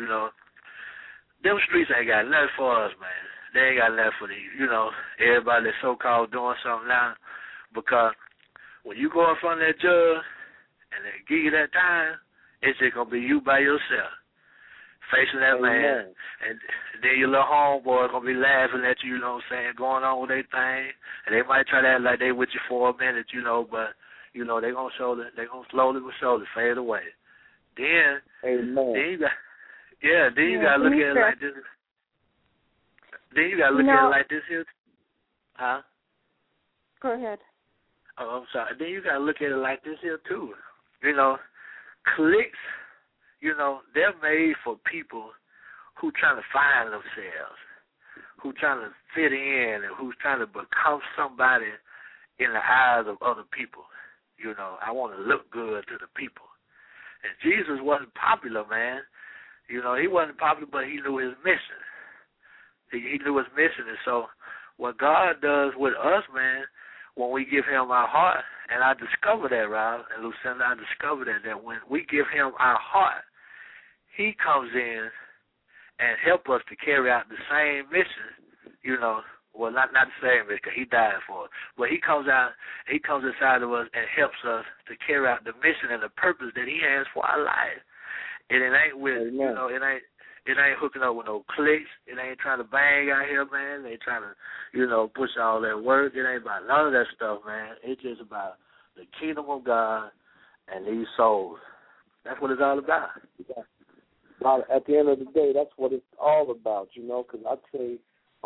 them streets ain't got nothing for us, man. They ain't got nothing for everybody that's so-called doing something now. Because when you go in front of that judge and they give you that time, it's just going to be you by yourself, facing that man. And then your little homeboy going to be laughing at you, going on with their thing. And they might try to act like they with you for a minute, but, they going to slowly but surely fade away. Then you got, then you got to look at it like this. Then you got to look at it like this here. Huh? Go ahead. Oh, I'm sorry. Then you got to look at it like this here, too. Cliques, they're made for people who trying to find themselves, who trying to fit in, and who's trying to become somebody in the eyes of other people. I want to look good to the people. And Jesus wasn't popular, man. He wasn't popular, but he knew his mission. He knew his mission. And so what God does with us, man, when we give him our heart, and I discovered that, Rob and Lucinda, I discovered that when we give him our heart, he comes in and help us to carry out the same mission, well, not the same mission, because he died for it, but he comes inside of us and helps us to carry out the mission and the purpose that he has for our life. And it ain't with, it ain't hooking up with no cliques. It ain't trying to bang out here, man. It ain't trying to, push all that work. It ain't about none of that stuff, man. It's just about the kingdom of God and these souls. That's what it's all about. At the end of the day, that's what it's all about, because I say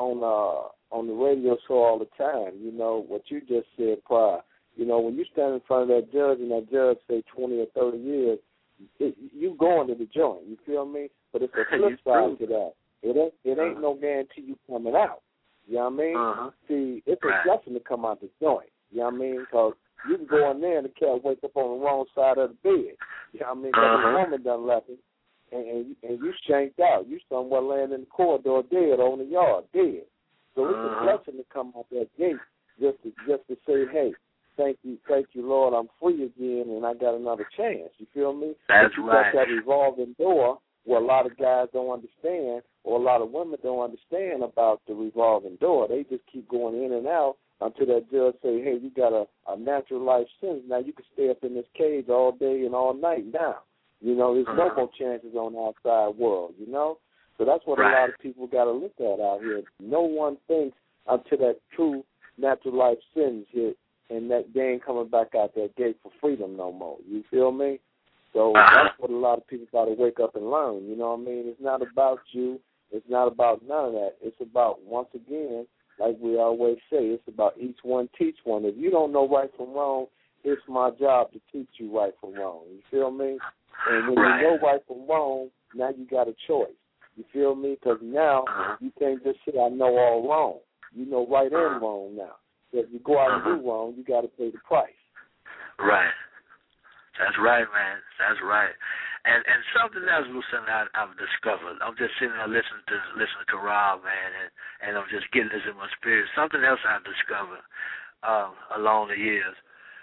on the radio show all the time, what you just said prior. When you stand in front of that judge and that judge say 20 or 30 years, you going to the joint, you feel me? But it's a flip side to that. It ain't no guarantee you coming out. You know what I mean? See, it's a blessing to come out the joint. You know what I mean? Because you can go in there and the cat wake up on the wrong side of the bed. You know what I mean? Because the woman done left him, and you shanked out. You somewhere laying in the corridor dead on the yard, dead. So it's a blessing to come out that gate just to say, hey, thank you, Lord, I'm free again and I got another chance. You feel me? That's right. Got that revolving door where a lot of guys don't understand, or a lot of women don't understand about the revolving door. They just keep going in and out until that judge say, hey, you got a natural life sentence. Now you can stay up in this cage all day and all night now. There's no more chances on the outside world, So that's what a lot of people got to look at out here. No one thinks until that true natural life sentence hit and that they ain't coming back out that gate for freedom no more. You feel me? So that's what a lot of people got to wake up and learn. You know what I mean? It's not about you. It's not about none of that. It's about, once again, like we always say, it's about each one teach one. If you don't know right from wrong, it's my job to teach you right from wrong. You feel me? And when you know right from wrong, now you got a choice. You feel me? Because now you can't just say, I know all wrong. You know right and wrong now. So if you go out and do wrong, you got to pay the price. Right. That's right, man. That's right. And something else, Lucinda, I've discovered. I'm just sitting there listening to Rob, man, and I'm just getting this in my spirit. Something else I've discovered along the years.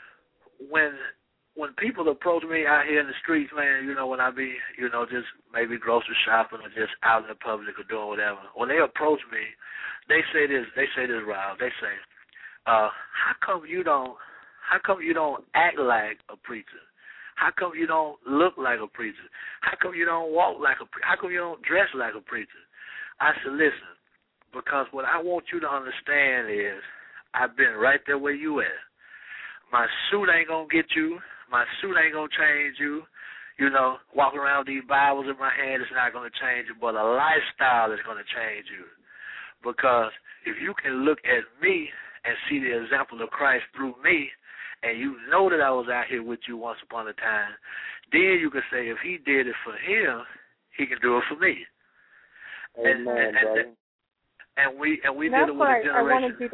When people approach me out here in the streets, man, when I be, just maybe grocery shopping or just out in the public or doing whatever, when they approach me, they say this, Rob. They say, how come you don't act like a preacher? How come you don't look like a preacher? How come you don't walk like a preacher? How come you don't dress like a preacher? I said, listen, because what I want you to understand is I've been right there where you at. My suit ain't going to get you. My suit ain't going to change you. Walking around with these Bibles in my hand is not going to change you, but a lifestyle is going to change you. Because if you can look at me and see the example of Christ through me, and you know that I was out here with you once upon a time, then you can say if he did it for him, he can do it for me. Amen, brother. And we did it with a generation. I wanted you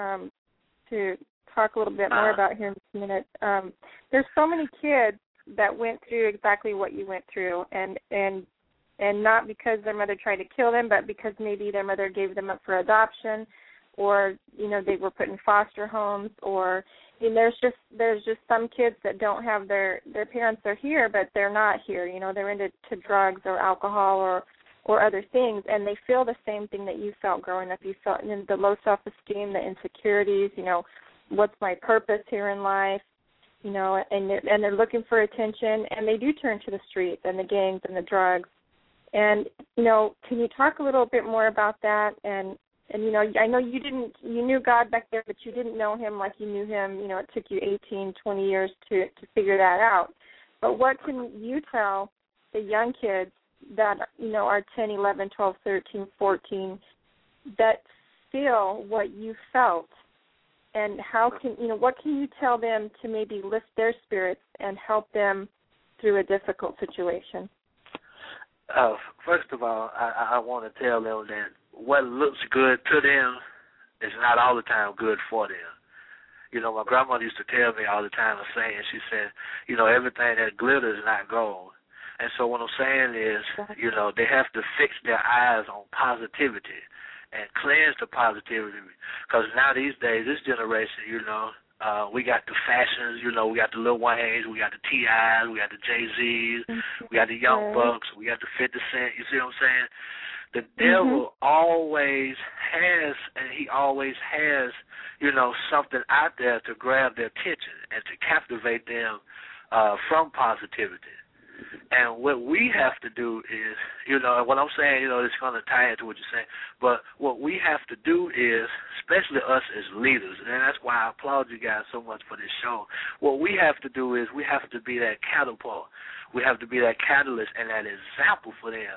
to talk a little bit more about here in just a minute. There's so many kids that went through exactly what you went through, and not because their mother tried to kill them, but because maybe their mother gave them up for adoption, or they were put in foster homes, or there's just some kids that don't have their parents are here, but they're not here. They're into drugs or alcohol or other things, and they feel the same thing that you felt growing up. You felt the low self-esteem, the insecurities. What's my purpose here in life? And they're looking for attention, and they do turn to the streets and the gangs and the drugs. And can you talk a little bit more about that? And I know you knew God back there, but you didn't know him like you knew him. It took you 18, 20 years to figure that out. But what can you tell the young kids that, are 10, 11, 12, 13, 14 that feel what you felt? And what can you tell them to maybe lift their spirits and help them through a difficult situation? First of all, I want to tell them that what looks good to them is not all the time good for them. My grandmother used to tell me all the time a saying. She said, everything that glitters is not gold. And so what I'm saying is, they have to fix their eyes on positivity and cleanse the positivity. Because now these days, this generation, we got the fashions, we got the Lil Waynes, we got the T.I.s, we got the Jay-Z's, we got the Young Bucks, we got the 50 Cent, you see what I'm saying? The devil always has, and he always has, something out there to grab their attention and to captivate them from positivity. And what we have to do is, what I'm saying, it's going to tie into what you're saying, but what we have to do is, especially us as leaders, and that's why I applaud you guys so much for this show, what we have to do is we have to be that catapult. We have to be that catalyst and that example for them,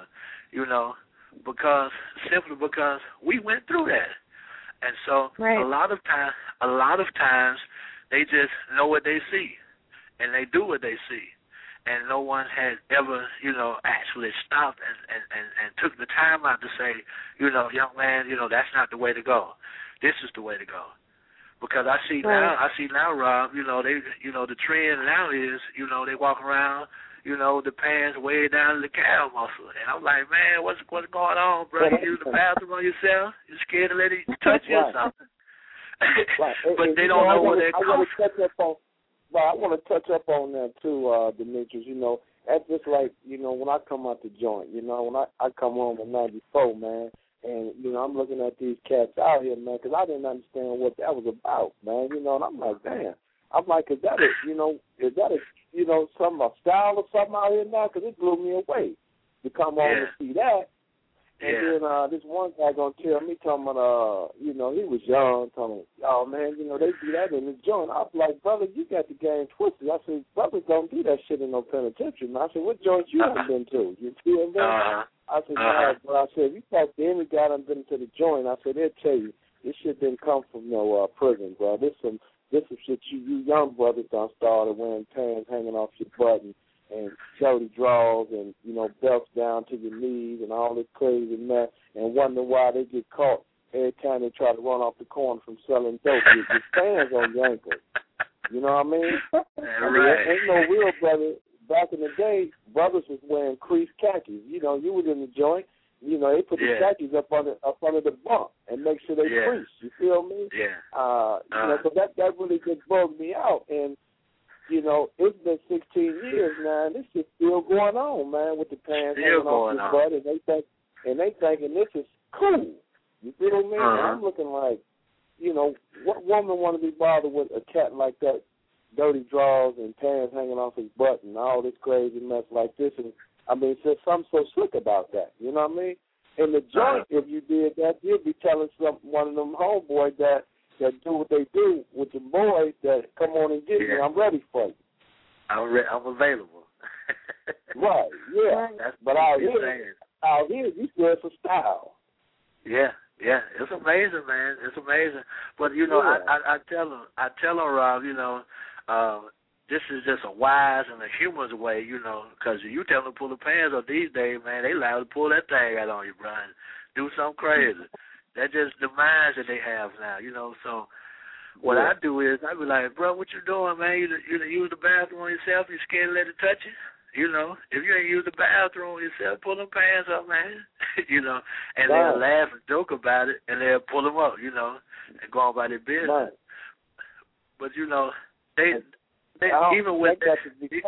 simply because we went through that. And so a lot of times they just know what they see, and they do what they see. And no one has ever, actually stopped and took the time out to say, young man, that's not the way to go. This is the way to go. Because I see now, Rob, they, the trend now is, they walk around, the pants way down to the calf muscle. And I'm like, man, what's going on, bro? You use the bathroom on yourself? You scared to let it touch you or something? But they don't know where they're coming from. Well, I want to touch up on that too, Demetrius. That's just like, when I come out the joint, when I come home in '94, man, and, I'm looking at these cats out here, man, because I didn't understand what that was about, man, and I'm like, damn. I'm like, is that some style or something out here now? Because it blew me away to come home and see that. And then this one guy gonna tell me, talking about, he was young, telling me, oh man, they do that in the joint. I was like, brother, you got the game twisted. I said, brothers don't do that shit in no penitentiary. And I said, what joint you haven't been to? You feel me? I said, no, but I said, if you talk to any guy that's been to the joint, I said, they'll tell you, this shit didn't come from no prison, bro. This is shit you young brothers done started wearing pants hanging off your butt and dirty drawers and, belts down to your knees and all this crazy mess, and wonder why they get caught every time they try to run off the corner from selling dope. Your fans on your ankles. You know what I mean? Right. Ain't no real brother. Back in the day, brothers was wearing creased khakis. You was in the joint. They put the khakis up under the bunk and make sure they crease. You feel me? Yeah. So that really just bugged me out. And it's been 16 years now, and this is still going on, man, with the pants hanging off your butt, and they thinking this is cool. You feel me? And I'm looking like, what woman want to be bothered with a cat like that, dirty drawers and pants hanging off his butt and all this crazy mess like this? And I mean, there's something so slick about that. You know what I mean? In the joint, if you did that, you'd be telling one of them homeboys that do what they do with the boys that come on and get me. I'm ready for you. I'm available. Right, yeah. But out here, you still for style. Yeah, it's amazing, man. It's amazing. But I tell them, Rob, this is just a wise and a humorous way, you know, because you tell them to pull the pants up these days, man, they liable to pull that thing out on you, bro, and do something crazy. That's just the minds that they have now, you know. So what I do is I be like, bro, what you doing, man? You use the bathroom on yourself? You scared to let it touch you? You know, if you ain't use the bathroom yourself, pull them pants up, man. You know, and they'll laugh and joke about it, and they'll pull them up, you know, and go on by their business. But you know, they even with that,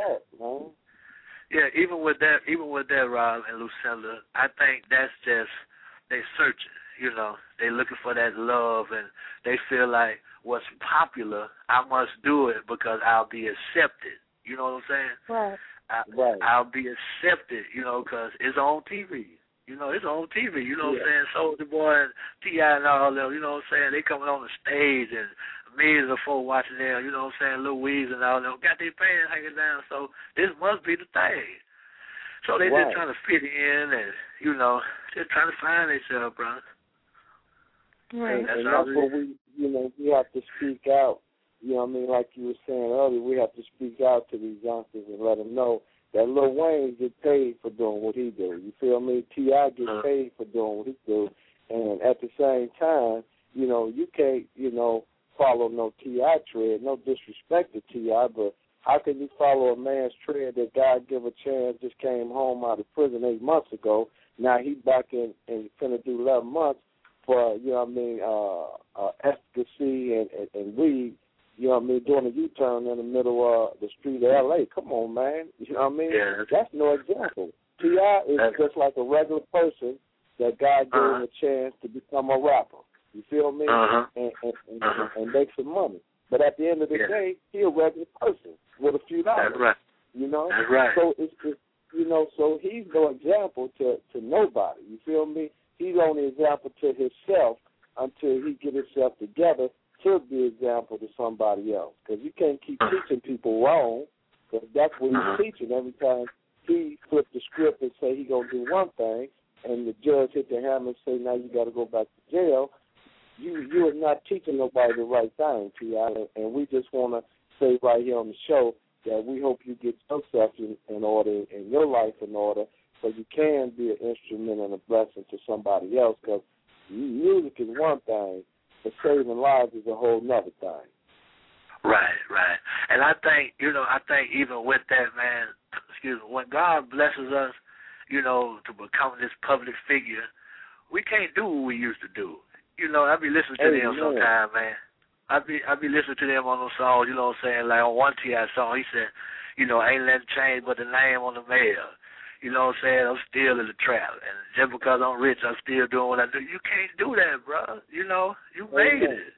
even with that, Rob and Lucinda, I think that's just they searching. You know, they looking for that love, and they feel like what's popular, I must do it because I'll be accepted. You know what I'm saying? Right. I'll be accepted, you know, because it's on TV. You know, it's on TV. You know what I'm saying? Soulja Boy and T.I. and all them, you know what I'm saying? They coming on the stage and millions of folks watching them, you know what I'm saying? Louise and all them got their pants hanging down, so this must be the thing. So they just trying to fit in and, you know, just trying to find themselves, bro. Right. And that's what we have to speak out. You know what I mean? Like you were saying earlier, we have to speak out to these youngsters and let them know that Lil Wayne get paid for doing what he do. You feel me? T.I. get paid for doing what he do. And at the same time, you know, you can't, you know, follow no T.I. tread. No disrespect to T.I., but how can you follow a man's tread that God give a chance, just came home out of prison 8 months ago? Now he back in and finna do 11 months for, you know what I mean, efficacy and weed, you know what I mean, doing a U-turn in the middle of the street of L.A. Come on, man. You know what I mean? Yeah. That's no example. T.I. is just like a regular person that God gave him a chance to become a rapper. You feel me? And make some money. But at the end of the day, he a regular person with a few dollars. That's right. You know? That's right. So it's you know, so he's no example to nobody. You feel me? He's only example to himself until he get himself together to be example to somebody else. Because you can't keep teaching people wrong, because that's what he's teaching. Every time he flip the script and say he going to do one thing, and the judge hit the hammer and say, now you got to go back to jail, you are not teaching nobody the right thing, T.I. And we just want to say right here on the show that we hope you get yourself in order and your life in order so you can be an instrument and a blessing to somebody else, because music is one thing, but saving lives is a whole nother thing. Right. And I think even with that, man, when God blesses us, you know, to become this public figure, we can't do what we used to do. You know, I be listening to them sometimes, man. I be listening to them on those songs, you know what I'm saying? Like on one T.I. song, he said, you know, ain't nothing changed but the name on the mail. You know what I'm saying? I'm still in the trap. And just because I'm rich, I'm still doing what I do. You can't do that, bro. You know, you made it.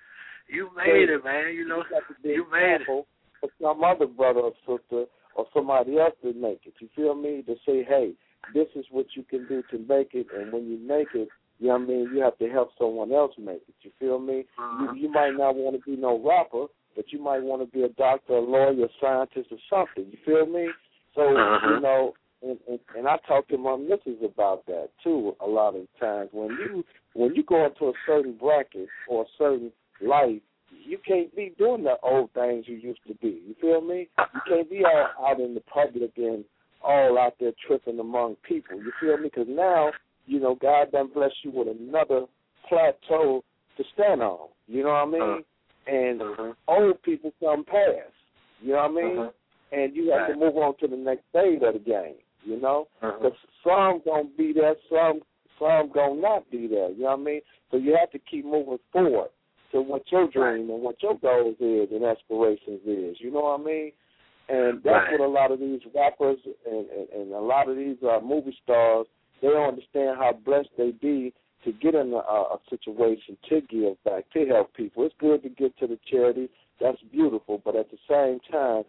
You made it, man. You know, you made it. For some other brother or sister or somebody else to make it. You feel me? To say, hey, this is what you can do to make it. And when you make it, you know what I mean, you have to help someone else make it. You feel me? You might not want to be no rapper, but you might want to be a doctor, a lawyer, a scientist, or something. You feel me? So, you know, and I talk to my missus about that too a lot of times. When you go into a certain bracket or a certain life, you can't be doing the old things you used to be. You feel me? You can't be all out in the public and all out there tripping among people. You feel me? Because now, you know, God done bless you with another plateau to stand on. You know what I mean? And old people come past. You know what I mean? And you have to move on to the next phase of the game. You know, because some gonna be there, some gonna not be there. You know what I mean? So you have to keep moving forward to what your dream and what your goals is and aspirations is. You know what I mean? And that's what a lot of these rappers and a lot of these movie stars, they don't understand how blessed they be to get in a situation to give back, to help people. It's good to give to the charity. That's beautiful. But at the same time,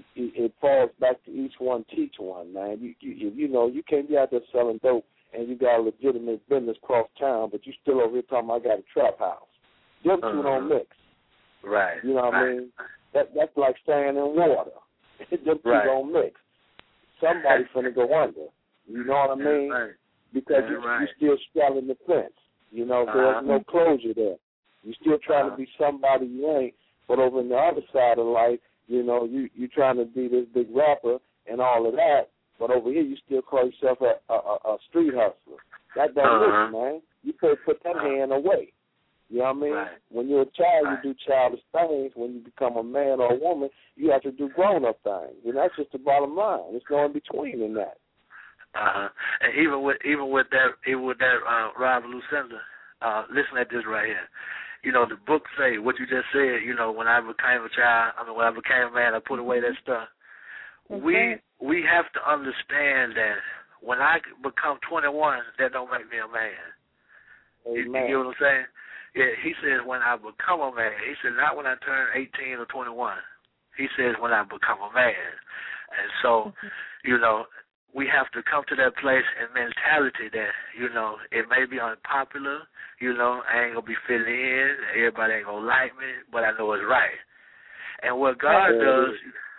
it falls back to each one, teach one, man. You know, you can't be out there selling dope and you got a legitimate business across town, but you still over here talking about I got a trap house. Them two don't mix. Right. You know what I mean? That's like staying in water. Them two don't mix. Somebody finna go under. You know what I mean? Because you still straddling the fence. You know, there's no closure there. You still trying to be somebody you ain't, but over on the other side of life, You know, you trying to be this big rapper and all of that, but over here you still call yourself a street hustler. That don't look, man. You could put that hand away. You know what I mean? Right. When you're a child, you do childish things. When you become a man or a woman, you have to do grown-up things. And that's just the bottom line. There's no in between in that. And even with that Rob Lucinda, listen at this right here. You know, the book say what you just said. You know, when I became a child, when I became a man, I put away that stuff. Okay. We have to understand that when I become 21, that don't make me a man. You get what I'm saying? Yeah, he says when I become a man. He said not when I turn 18 or 21. He says when I become a man. And so, you know, we have to come to that place and mentality that, you know, it may be unpopular, you know, I ain't going to be fitting in, everybody ain't going to like me, but I know it's right. And what God does,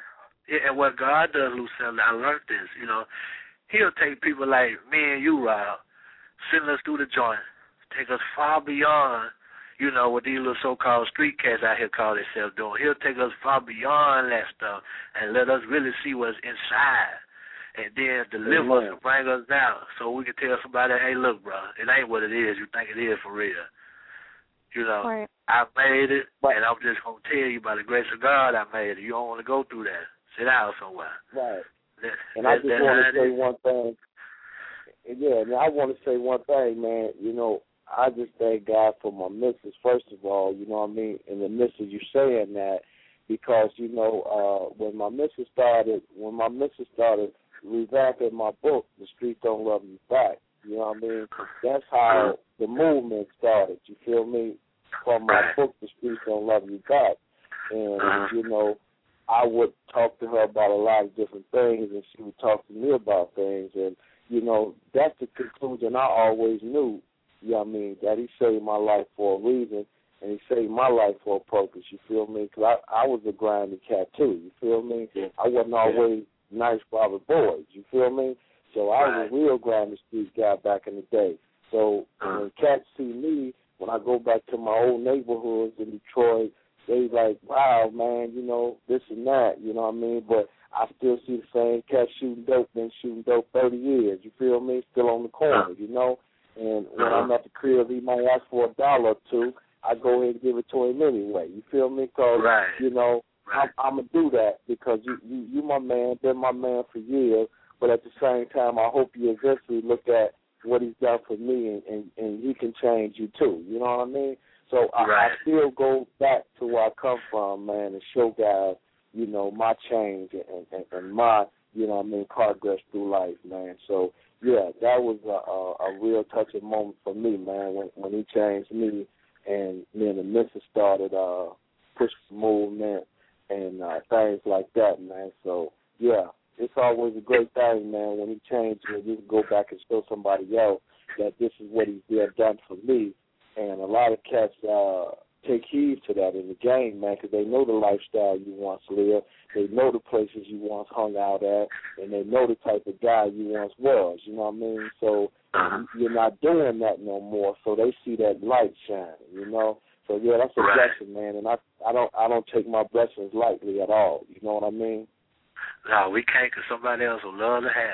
Lucinda, I learned this, you know, he'll take people like me and you, Rob, send us through the joint, take us far beyond, you know, what these little so-called street cats out here call themselves doing. He'll take us far beyond that stuff and let us really see what's inside. And then deliver us and bring us down so we can tell somebody, hey, look, bro, it ain't what it is you think it is for real. You know, right. I made it, and I'm just going to tell you by the grace of God I made it. You don't want to go through that. Sit down somewhere. Right. And I just want to say one thing. Yeah, and I want to say one thing, man. You know, I just thank God for my missus, first of all, you know what I mean? And the missus, you saying that because, you know, when my missus started revamping my book, The Streets Don't Love You Back. You know what I mean? That's how the movement started, you feel me? From my book, The Streets Don't Love You Back. And, you know, I would talk to her about a lot of different things, and she would talk to me about things. And, you know, that's the conclusion I always knew, you know what I mean, that he saved my life for a reason, and he saved my life for a purpose, you feel me? Because I was a grimy cat, too, you feel me? I wasn't always nice for other boys, you feel me? So I was a real grimy street guy back in the day. So when cats see me, when I go back to my old neighborhoods in Detroit, they like, wow, man, you know, this and that, you know what I mean? But I still see the same cat shooting dope, been shooting dope 30 years, you feel me? Still on the corner, you know? And when I'm at the crib, he might ask for $1 or $2. I go ahead and give it to him anyway, you feel me? Because, you know, I'm going to do that because you my man, been my man for years, but at the same time, I hope you eventually look at what he's done for me and he can change you too, you know what I mean? So I still go back to where I come from, man, and show guys, you know, my change and my, you know what I mean, progress through life, man. So, yeah, that was a real touching moment for me, man, when he changed me and me and the missus started pushing the movement and things like that, man. So, yeah, it's always a great thing, man, when he changed me. You can go back and show somebody else that this is what he's done for me. And a lot of cats take heed to that in the game, man, because they know the lifestyle you once lived. They know the places you once hung out at, and they know the type of guy you once was, you know what I mean? So you're not doing that no more, so they see that light shining, you know? So, yeah, that's a blessing, man, and I don't take my blessings lightly at all, you know what I mean? No, we can't because somebody else will love to have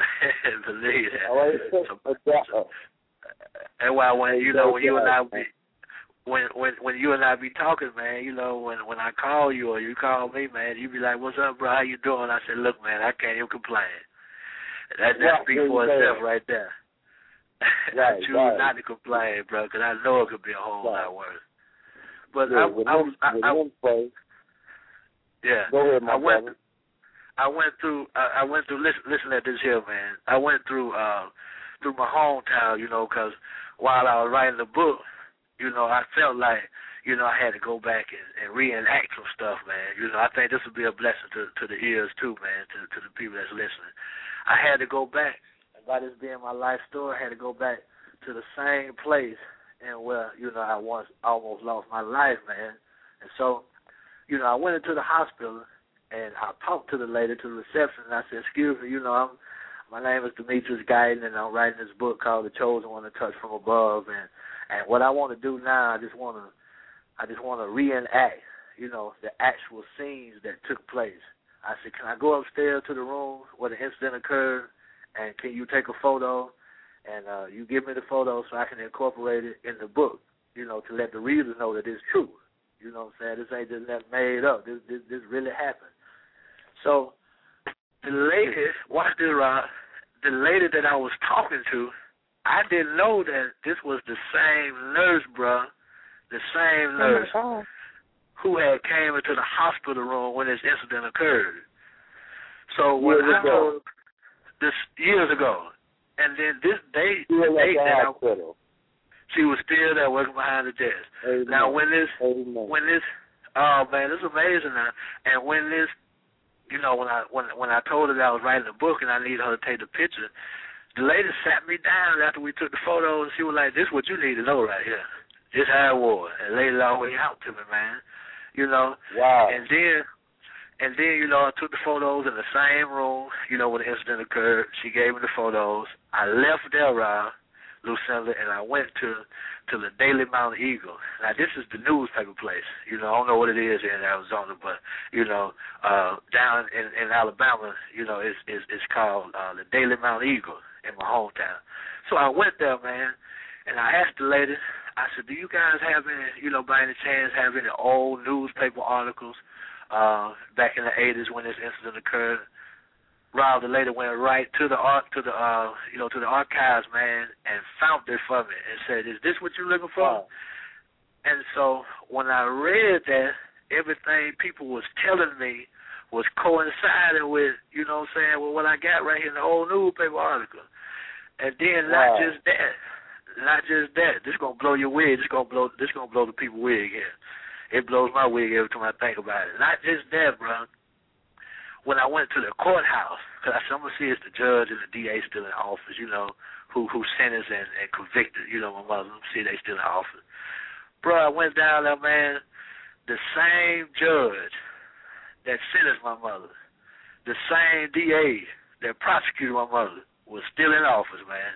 it. Believe that. All right. And why when you know when you and I be when you and I be talking, man, you know, when I call you or you call me, man, you be like, "What's up, bro? How you doing?" I said, "Look, man, I can't even complain." That speaks for itself right there. I choose not to complain, bro, because I know it could be a whole lot worse. But Go ahead, my brother. I went through. Listen at this here, man. I went through my hometown, you know, because while I was writing the book, you know, I felt like, you know, I had to go back and reenact some stuff, man. You know, I think this would be a blessing to the ears too, man, to the people that's listening. I had to go back, and by this being my life story, I had to go back to the same place and where, you know, I once almost lost my life, man. And so, you know, I went into the hospital, and I talked to the lady, to the reception, and I said, "Excuse me, you know, my name is Demetrius Guyton, and I'm writing this book called The Chosen One, A Touch from Above. And what I want to do now, I just want to reenact, you know, the actual scenes that took place. I said, can I go upstairs to the room where the incident occurred, and can you take a photo, and you give me the photo so I can incorporate it in the book, you know, to let the reader know that it's true. You know what I'm saying? This ain't just nothing made up. This really happened. So the lady, watch this, Rob, the lady that I was talking to, I didn't know that this was the same nurse, bro, the same nurse who had came into the hospital room when this incident occurred. So when I told this years ago, and then this date that she was still there working behind the desk. Amen. Now when this, oh man, this is amazing now. And when this, you know, when I told her that I was writing a book and I needed her to take the picture, the lady sat me down after we took the photo and she was like, "This is what you need to know right here. This how it was," and laid it all the way out to me, man. You know. Wow. And then, you know, I took the photos in the same room, you know, when the incident occurred. She gave me the photos. I left there, Rob, Lucinda, and I went to the Daily Mountain Eagle. Now, this is the newspaper place. You know, I don't know what it is here in Arizona, but, you know, down in Alabama, you know, it's called the Daily Mountain Eagle in my hometown. So I went there, man, and I asked the lady, I said, do you guys have any, you know, by any chance have any old newspaper articles back in the 80s when this incident occurred? Rob, the lady went right to the archives, man, and found it for me and said, "Is this what you're looking for?" And so when I read that, everything people was telling me was coinciding with, you know what I'm saying, with what I got right here in the old newspaper article. And then not just that. This gonna blow your wig. This gonna blow the people's wig here. It blows my wig every time I think about it. Not just that, bro. When I went to the courthouse, because I'm going to see if the judge and the DA still in office, you know, who sentenced and convicted, you know, my mother, see they still in office. Bro, I went down there, man, the same judge that sentenced my mother, the same DA that prosecuted my mother was still in office, man.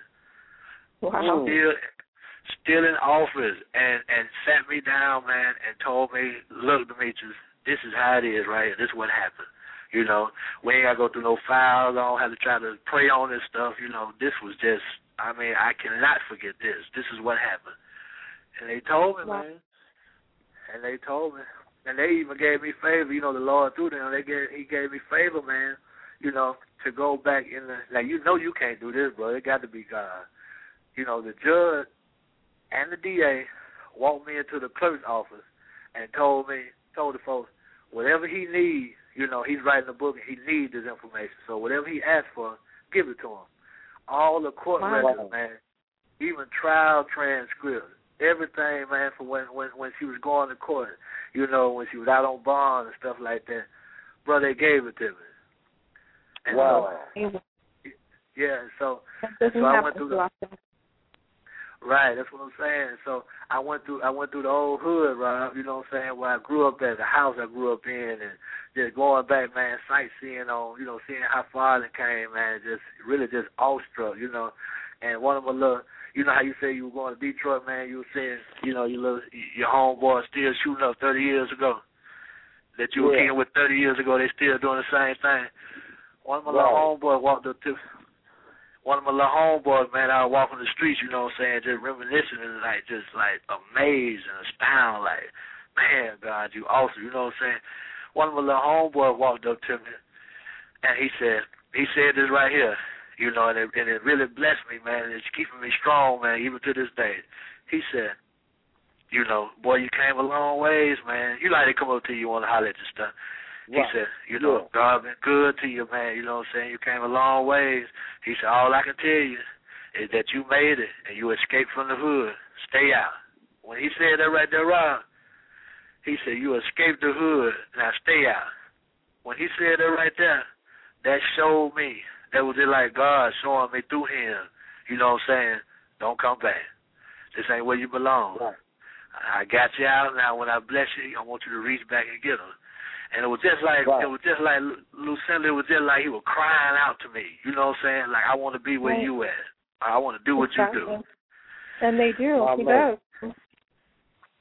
Wow. Still in office and sat me down, man, and told me, look, Demetrius, this is how it is right here. This is what happened. You know, we ain't got to go through no files. I don't have to try to pray on this stuff. You know, this was just, I mean, I cannot forget this. This is what happened. And they told me, man. And they told me. And they even gave me favor, you know, the Lord through them. He gave me favor, man, you know, to go back in the, now, you know you can't do this, bro. It got to be God. You know, the judge and the DA walked me into the clerk's office and told the folks, whatever he needs, you know, he's writing a book and he needs this information. So whatever he asks for, give it to him. All the court records, man, even trial transcripts, everything, man, for when she was going to court, you know, when she was out on bond and stuff like that. Bro, they gave it to me. And so I went through the... Right, that's what I'm saying. So I went through the old hood, Rob, you know what I'm saying, where I grew up at, the house I grew up in, and just going back, man, sightseeing on, you know, seeing how far it came, man, just really just awestruck, you know. And one of my little, you know how you say you were going to Detroit, man, you were saying, you know, your homeboy still shooting up 30 years ago, that you were king with 30 years ago, they still doing the same thing. One of my little homeboys walked up to one of my little homeboys, man, I was walking the streets, you know what I'm saying, just reminiscing and just amazed and astounded, like, man, God, you awesome, you know what I'm saying. One of my little homeboys walked up to me, and he said this right here, you know, and it really blessed me, man, and it's keeping me strong, man, even to this day. He said, you know, boy, you came a long ways, man. You like to come up to you, want to holler at your stuff. He said, you know, God been good to you, man. You know what I'm saying? You came a long ways. He said, all I can tell you is that you made it and you escaped from the hood. Stay out. When he said that right there, Rob, he said, you escaped the hood. Now stay out. When he said that right there, that showed me. That was just like God showing me through him. You know what I'm saying? Don't come back. This ain't where you belong. Right. I got you out. Now when I bless you, I want you to reach back and get them. And it was just like Lucinda, it was just like he was crying out to me. You know what I'm saying? Like, I want to be where you at. I want to do what you do. And they do. He does.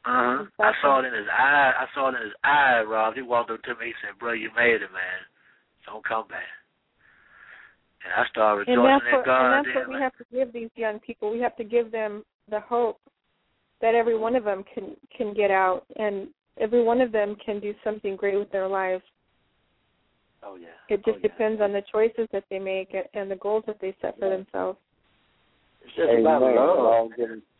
Exactly. I saw it in his eye. Rob. He walked up to me. He said, "Bro, you made it, man. Don't come back." And I started rejoicing in God. And that's what we have to give these young people. We have to give them the hope that every one of them can get out, and every one of them can do something great with their lives. Oh, yeah. It just depends on the choices that they make and the goals that they set for themselves. It's just about love.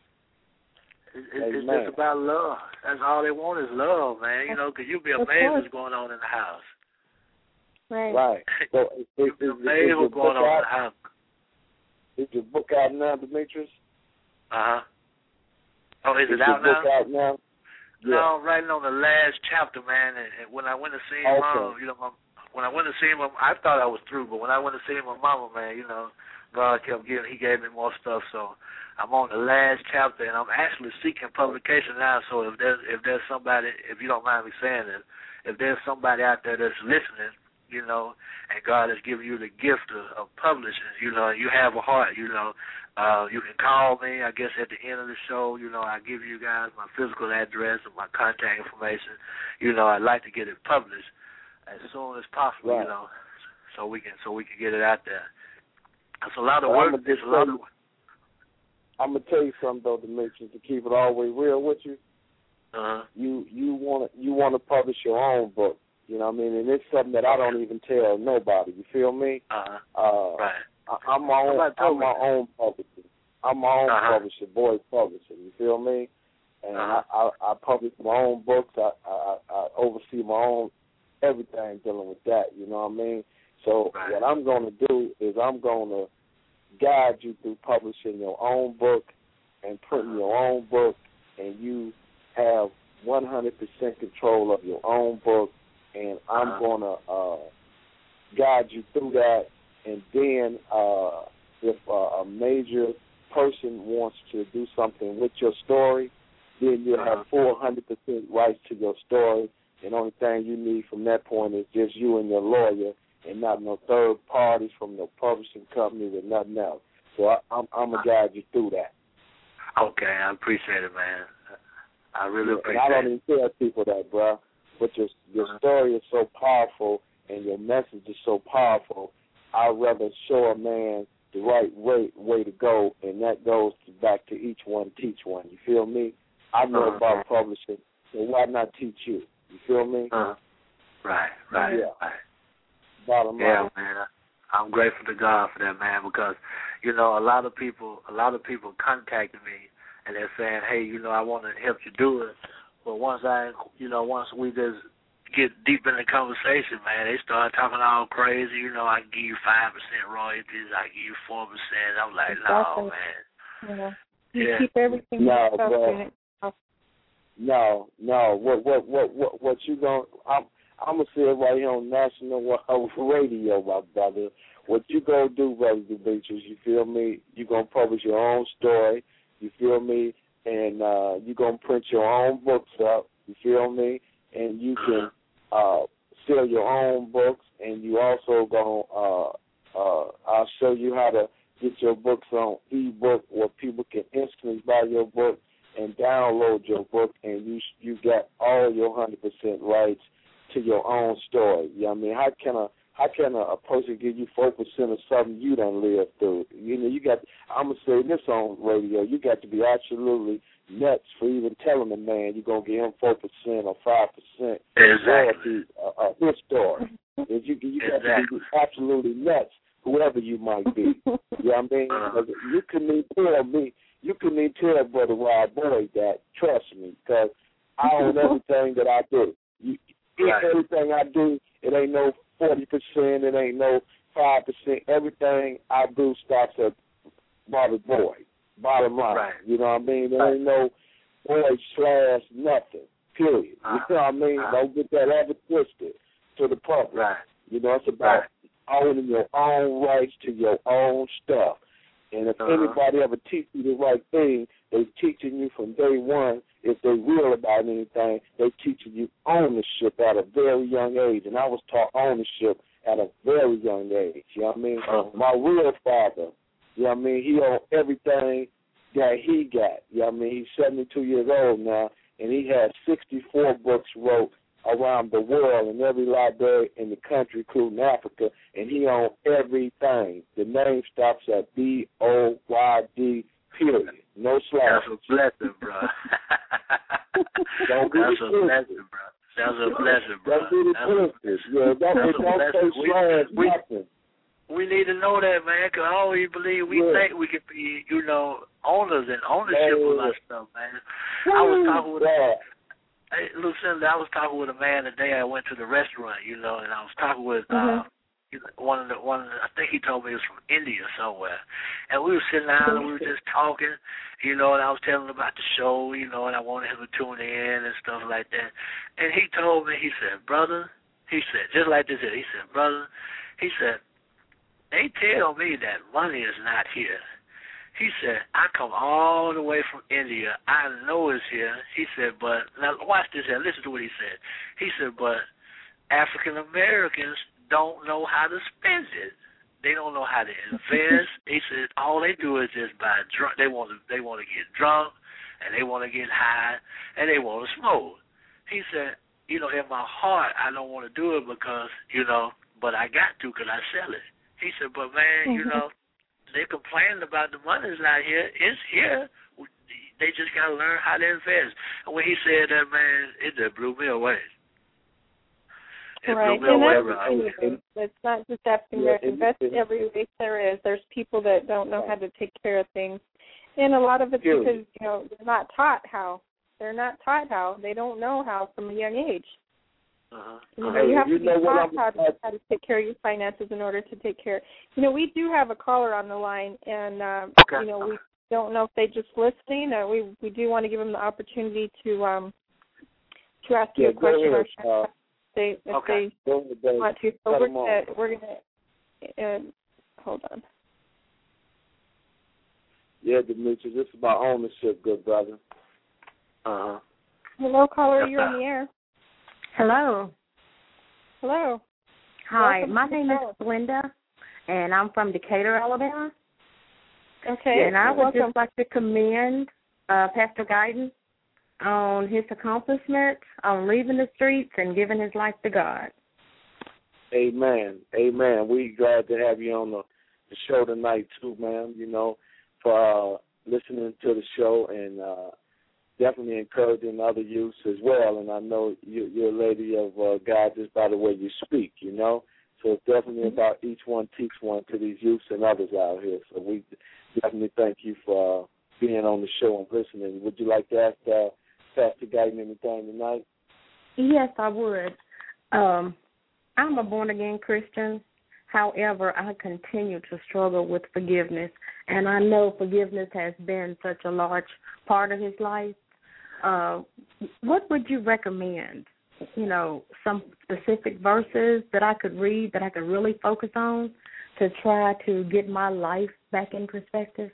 It's just about love. That's all they want is love, man. You know, because you'll be amazed what's going on in the house. Right. So you'll be amazed what's going on in the house. Is your book out now, Demetrius? Uh-huh. Oh, is it out now? Is your book out now? Yeah. No, I'm writing on the last chapter, man. And when I went to see Mom, you know, when I went to see him, I thought I was through, but when I went to see my mama, man, you know, God he gave me more stuff. So I'm on the last chapter, and I'm actually seeking publication now. So if there's somebody, if you don't mind me saying it, if there's somebody out there that's listening, you know, and God has given you the gift of publishing, you know, you have a heart, you know, you can call me, I guess, at the end of the show. You know, I give you guys my physical address and my contact information. You know, I'd like to get it published as soon as possible, you know, so we can get it out there. It's a lot of work. I'm gonna tell you something though, Demetrius, to keep it all the way real with you. You want to publish your own book, you know what I mean? And it's something that I don't even tell nobody. You feel me? Right. I'm my own publisher. I'm my own publisher, boy publisher. You feel me? And I publish my own books. I oversee my own everything dealing with that. You know what I mean? So what I'm going to do is I'm going to guide you through publishing your own book and printing your own book, and you have 100% control of your own book, and I'm going to guide you through that. And then if a major person wants to do something with your story, then you'll have 400% rights to your story. And the only thing you need from that point is just you and your lawyer, and not no third parties from no publishing company with nothing else. So I'm going to guide you through that. Okay, I appreciate it, man. I really appreciate it. And I don't even tell people that, bro. But your story is so powerful and your message is so powerful, I'd rather show a man the right way to go, and that goes back to each one, teach one. You feel me? I know about publishing, so why not teach you? You feel me? Right. Bottom line. Man. I'm grateful to God for that, man, because, you know, a lot of people contacted me, and they're saying, hey, you know, I want to help you do it. But once we just get deep in the conversation, man, they start talking all crazy. You know, I can give you 5% royalties, I give you 4%. I'm like, no, man. You keep everything yourself. No. What you going? I'm gonna say it right here on national radio, my brother. What you gonna do, brother Demetrius? You feel me? You gonna publish your own story. You feel me? And you gonna print your own books up. You feel me? And you can sell your own books. And you also gonna I'll show you how to get your books on ebook, where people can instantly buy your book and download your book, and you got all your 100% rights to your own story. You know what I mean? How can a person give you 4% of something you done lived through? You know, I'm gonna say this on radio, you got to be absolutely nuts for even telling a man you're gonna give him 4% or 5% exactly of his story. You got to be absolutely nuts, whoever you might be. You know what I mean? You couldn't tell Brother Wild Boy that, trust me, because I own everything that I do. Everything I do, it ain't no 40%, it ain't no 5%. Everything I do starts at Bobby Boy, bottom line. You know what I mean? There ain't no boy / nothing, period. You know what I mean? Don't get that ever twisted to the public. You know, it's about owning your own rights to your own stuff. And if anybody ever teach you the right thing, they're teaching you from day one. If they're real about anything, they're teaching you ownership at a very young age. And I was taught ownership at a very young age. You know what I mean? My real father, you know what I mean, he owned everything that he got. You know what I mean? He's 72 years old now, and he had 64 books wrote around the world in every library in the country, including Africa, and he owned everything. The name stops at B-O-Y-D, period. No slash. That's a blessing, bro. Don't be That's a blessing, bro. That's a blessing, bro. Don't be the twisted. Yeah, don't say slash nothing. We need to know that, man, because I always believe we think we could be, owners and ownership of our stuff, man. I was talking with Hey, Lucinda, I was talking with a man today. I went to the restaurant, and I was talking with one of the. I think he told me he was from India somewhere, and we were sitting down and we were just talking, and I was telling him about the show, and I wanted him to tune in and stuff like that. And he told me, he said, brother, he said, just like this, he said, brother, he said, they tell me that money is not here. He said, I come all the way from India. I know it's here. He said, but, now watch this here. Listen to what he said. He said, but African Americans don't know how to spend it. They don't know how to invest. He said, all they do is just buy drunk. They want to get drunk, and they want to get high, and they want to smoke. He said, in my heart, I don't want to do it because, but I got to because I sell it. He said, but, man, they complaining about the money's not here. It's here. They just got to learn how to invest. And when he said that, man, it just blew me away. It blew me away. It's not just African American. Invest every way there is. There's people that don't know how to take care of things. And a lot of it's because, they're not taught how. They're not taught how. They don't know how from a young age. You have to be taught how to take care of your finances in order to take care. We do have a caller on the line, and we don't know if they just listening. We do want to give them the opportunity to ask you a question or if they want to. So we're gonna hold on. Yeah, Demetrius, this is about ownership, good brother. Hello, caller, you're on the air. Hello. Hello. Hi, my name is Linda, and I'm from Decatur, Alabama. Okay. And I would just like to commend Pastor Guyton on his accomplishments on leaving the streets and giving his life to God. Amen. Amen. We're glad to have you on the show tonight, too, ma'am, for listening to the show and definitely encouraging other youths as well. And I know you're a lady of God just by the way you speak, So it's definitely about each one teach one to these youths and others out here. So we definitely thank you for being on the show and listening. Would you like to ask Pastor Guyton anything tonight? Yes, I would. I'm a born-again Christian. However, I continue to struggle with forgiveness, and I know forgiveness has been such a large part of his life. What would you recommend? Some specific verses that I could read that I could really focus on to try to get my life back in perspective?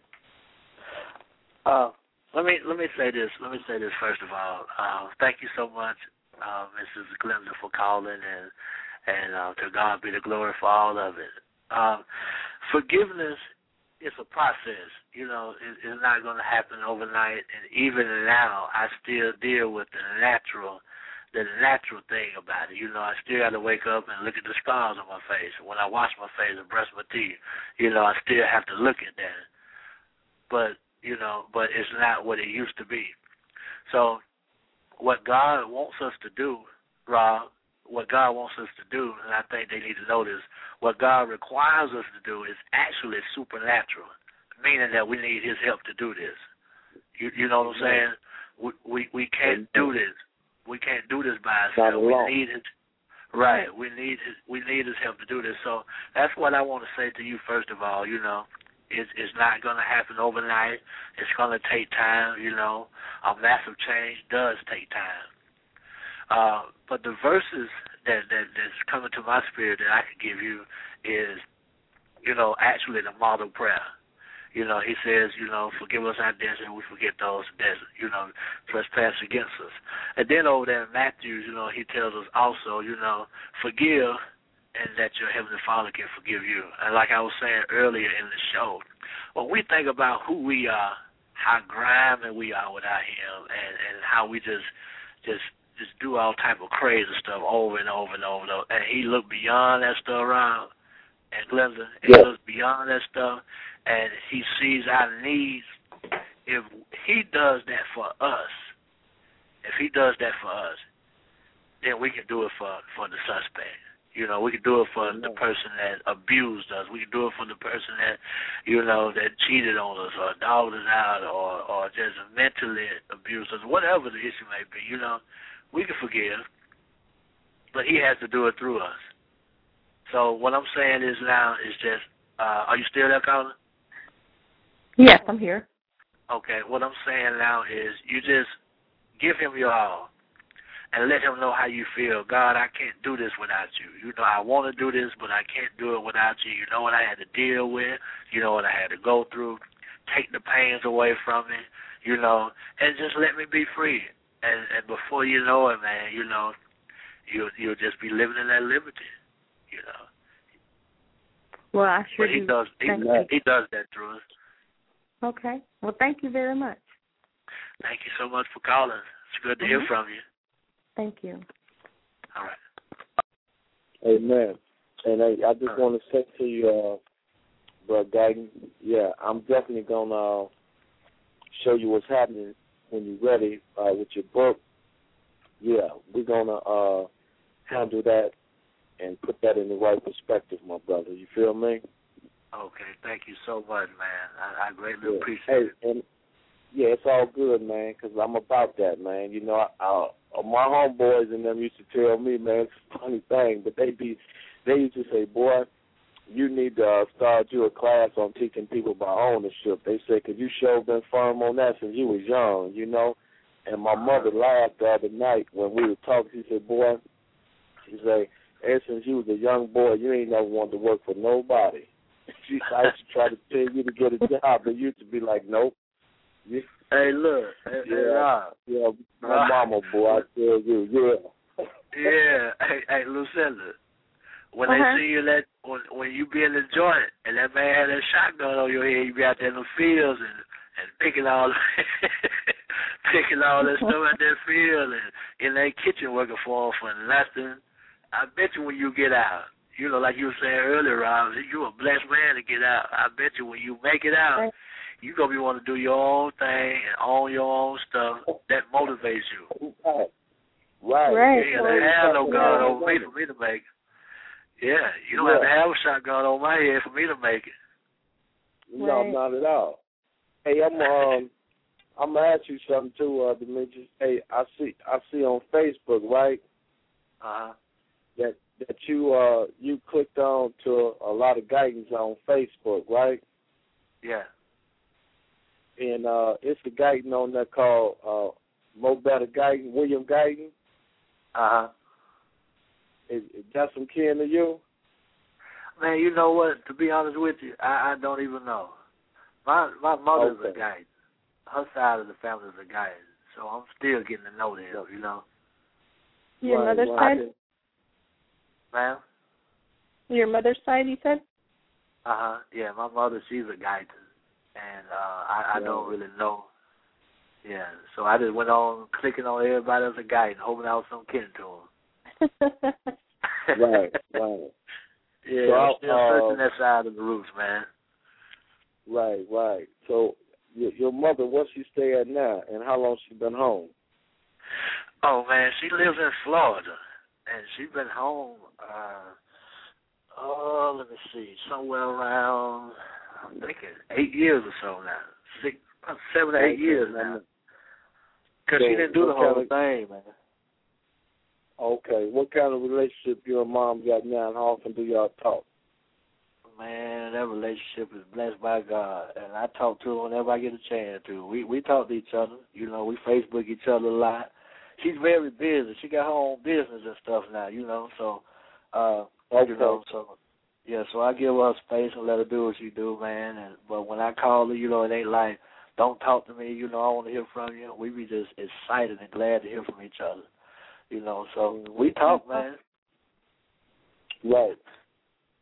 Let me say this. Let me say this first of all. Thank you so much, Mrs. Glenda, for calling, and to God be the glory for all of it. Forgiveness is a process. It's not going to happen overnight. And even now, I still deal with the natural thing about it. I still got to wake up and look at the scars on my face. When I wash my face and brush my teeth, I still have to look at that. But it's not what it used to be. So what God wants us to do, Rob, and I think they need to know this, what God requires us to do is actually supernatural, meaning that we need his help to do this. You know what I'm saying? We can't do this. We can't do this by ourselves. We need his right. We need his help to do this. So that's what I want to say to you first of all. It's not going to happen overnight. It's going to take time. A massive change does take time. But the verses that's coming to my spirit that I can give you is, actually the model prayer. He says, forgive us our debts and we forget those that, trespass against us. And then over there in Matthew, he tells us also, forgive and that your Heavenly Father can forgive you. And like I was saying earlier in the show, when we think about who we are how grimy we are without him, and how we just do all type of crazy stuff over and over and over and over. And he looked beyond that stuff around, and Glenda, he looks beyond that stuff, and he sees our needs. If he does that for us, then we can do it for the suspect. You know, we can do it for the person that abused us. We can do it for the person that, that cheated on us or dogged us out or just mentally abused us, whatever the issue may be. We can forgive, but he has to do it through us. So what I'm saying is now is just, are you still there, Colin? Yes, I'm here. Okay, what I'm saying now is you just give him your all. And let him know how you feel. God, I can't do this without you. I want to do this, but I can't do it without you. You know what I had to deal with. You know what I had to go through. Take the pains away from me, and just let me be free. And before you know it, man, you'll just be living in that liberty, Well, I sure But he does. He does that through us. Okay. Well, thank you very much. Thank you so much for calling. It's good to hear from you. Thank you. All right. Amen. And I just want to say to you, Brother Guyton, I'm definitely going to show you what's happening when you're ready with your book. Yeah, we're going to handle that and put that in the right perspective, my brother. You feel me? Okay. Thank you so much, man. I greatly appreciate it. And it's all good, man, because I'm about that, man. My homeboys and them used to tell me, man, it's a funny thing, but they used to say, boy, you need to start you a class on teaching people about ownership. They said, because you sure been firm on that since you was young, And my mother laughed the other night when we were talking. She said, boy, ever since you was a young boy, you ain't never wanted to work for nobody. I used to try to tell you to get a job, but you used to be like, nope. Hey, look. My mama, boy, I tell you, Yeah. Hey, Lucinda, when they see you when you be in the joint and that man had that shotgun on your head, you be out there in the fields and picking all that stuff out that field and in that kitchen working for nothing. I bet you when you get out, like you were saying earlier, Rob, you're a blessed man to get out. I bet you when you make it out, you're going to be wanting to do your own thing and own your own stuff. That motivates you. Right. You ain't got to have no gun over me for me to make it. Yeah, you don't have to have a shotgun on my head for me to make it. No, not at all. Hey, I'm gonna ask you something too, Demetrius. Hey, I see on Facebook, right? That you clicked on to a lot of guidance on Facebook, right? Yeah. And it's a Guyton on there called Mo Better Guyton, William Guyton. Is that some kin to you? Man, you know what? To be honest with you, I don't even know. My mother's a Guyton. Her side of the family is a Guyton. So I'm still getting to know them, Your mother's side? Ma'am? Your mother's side, you said? Yeah, my mother, she's a Guyton. And I don't really know. Yeah, so I just went on clicking on everybody as a Guyton, hoping I was some kin to them. Right. Yeah, so I'm still searching that side of the roots, man. Right. So your mother, where she stay at now, and how long she been home? Oh, man, she lives in Florida, and she been home, let me see, somewhere around, I'm thinking 8 years or so now. 7 to 8 years now. Because she didn't do the whole thing, man. Okay. What kind of relationship you and Mom got now, and how often do y'all talk? Man, that relationship is blessed by God, and I talk to her whenever I get a chance to. We talk to each other. We Facebook each other a lot. She's very busy. She got her own business and stuff now, so, so I give her space and let her do what she do, man. But when I call her, it ain't like, don't talk to me, I want to hear from you. We be just excited and glad to hear from each other, so we talk, man. Right.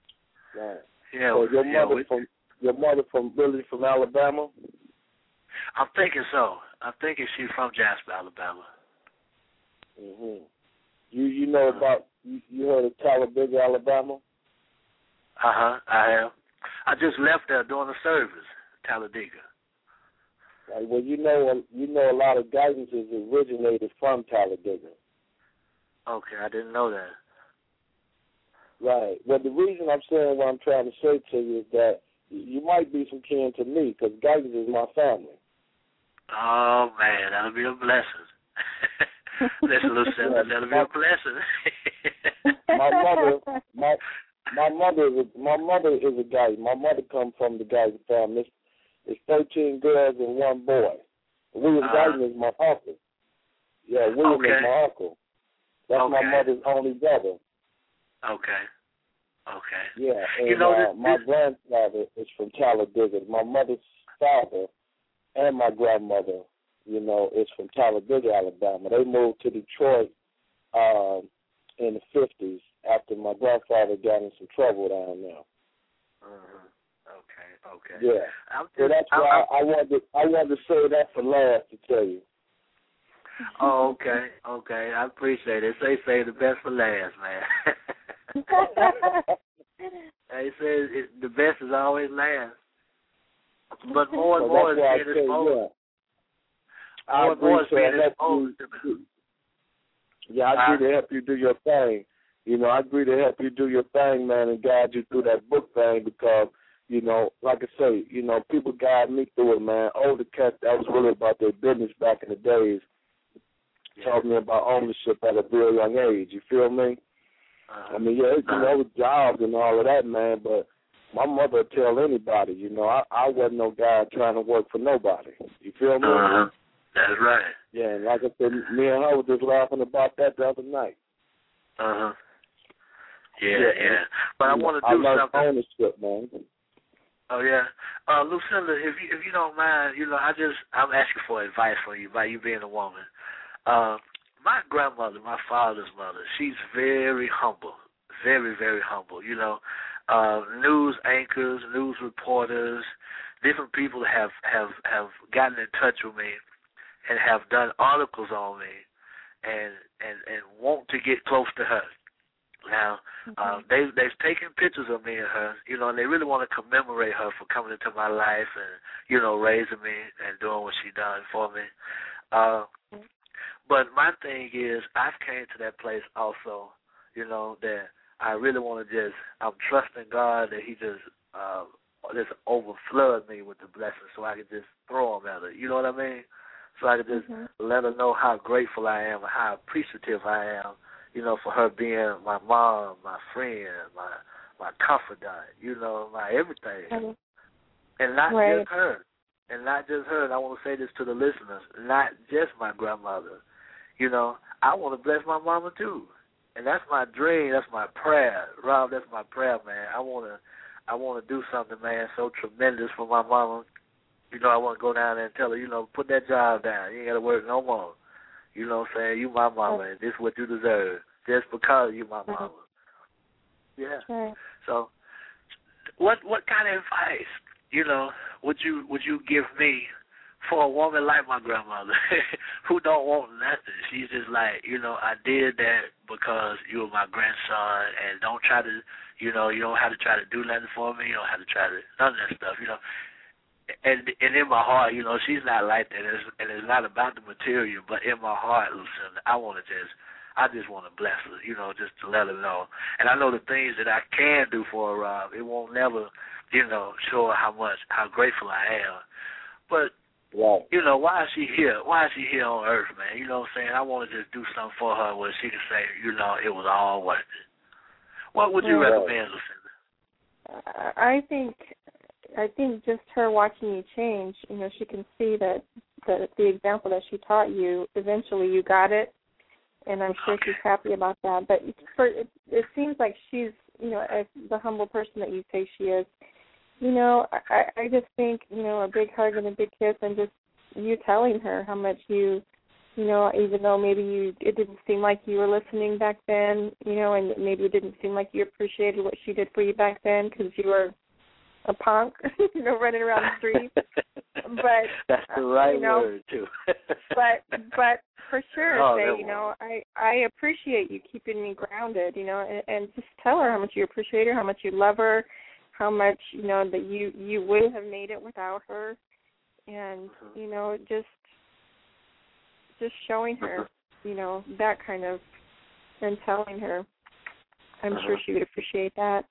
Yeah. So your mother from Alabama? I'm thinking so. I'm thinking she's from Jasper, Alabama. Mhm. You know about you heard of Talladega, Alabama? I have. I just left there during the service, Talladega. Right. Well, you know a lot of guidance is originated from Talladega. Okay, I didn't know that. Right. Well, the reason I'm saying what I'm trying to say to you is that you might be some kin to me because guidance is my family. Oh man, that'll be a blessing. Listen, Lucinda, that'll be a blessing. my mother is a guy. My mother comes from the Guyton family. It's 13 girls and 1 boy. William Guyton is my uncle. Yeah, William is my uncle. That's my mother's only brother. Okay. Yeah, and my grandfather is from Talladega. My mother's father and my grandmother, is from Talladega, Alabama. They moved to Detroit in the 50s after my grandfather got in some trouble down there. Okay. Yeah. So that's why I wanted to say that for last to tell you. Oh, okay. I appreciate it. They say the best for last, man. They say the best is always last. But more and more is being exposed. I agree to help you. Yeah, I agree to help you do your thing. I agree to help you do your thing, man, and guide you through that book thing because, like I say, people guide me through it, man. Older cats, that was really about their business back in the days. Taught me about ownership at a very young age. You feel me? I mean, jobs and all of that, man, but my mother would tell anybody, I wasn't no guy trying to work for nobody. You feel me? That's right. Yeah, and like I said, me and her were just laughing about that the other night. Yeah. But I want to do something. Ownership, man. Oh yeah, Lucinda, if you don't mind, I'm asking for advice from you by you being a woman. My grandmother, my father's mother, she's very humble, very, very humble. News anchors, news reporters, different people have gotten in touch with me and have done articles on me and want to get close to her. Now, they've taken pictures of me and her, and they really want to commemorate her for coming into my life and, raising me and doing what she done for me. But my thing is, I've came to that place also, that I really want to I'm trusting God that He just overflood me with the blessings so I can just throw them at her. You know what I mean? So I can just let her know how grateful I am and how appreciative I am, for her being my mom, my friend, my confidant, my everything. And not just her. And not just her. And I want to say this to the listeners, not just my grandmother. I want to bless my mama too. And that's my dream. That's my prayer. Rob, that's my prayer, man. I want to do something, man, so tremendous for my mama. I want to go down there and tell her, put that job down. You ain't got to work no more. You know what I'm saying? You my mama, and this is what you deserve just because you my mama. Yeah. Right. So what kind of advice, would you give me for a woman like my grandmother who don't want nothing? She's just like, I did that because you were my grandson, and don't try to, you don't have to try to do nothing for me. You don't have to try to, none of that stuff, And in my heart, she's not like that, and it's not about the material, but in my heart, Lucinda, I just want to bless her, just to let her know. And I know the things that I can do for her, Rob, it won't never, show her how grateful I am. But right. Why is she here? Why is she here on earth, man? You know what I'm saying? I want to just do something for her where she can say, it was all worth it. What would you recommend, Lucinda? I think just her watching you change, she can see that the example that she taught you, eventually you got it, and I'm sure she's happy about that. But it seems like she's, as the humble person that you say she is, I just think, a big hug and a big kiss and just you telling her how much you, even though maybe it didn't seem like you were listening back then, and maybe it didn't seem like you appreciated what she did for you back then because you were a punk, running around the street. But that's the right word too. but for sure, I appreciate you keeping me grounded, and just tell her how much you appreciate her, how much you love her, how much that you wouldn't have made it without her, and just showing her, that kind of, and telling her. I'm sure she would appreciate that.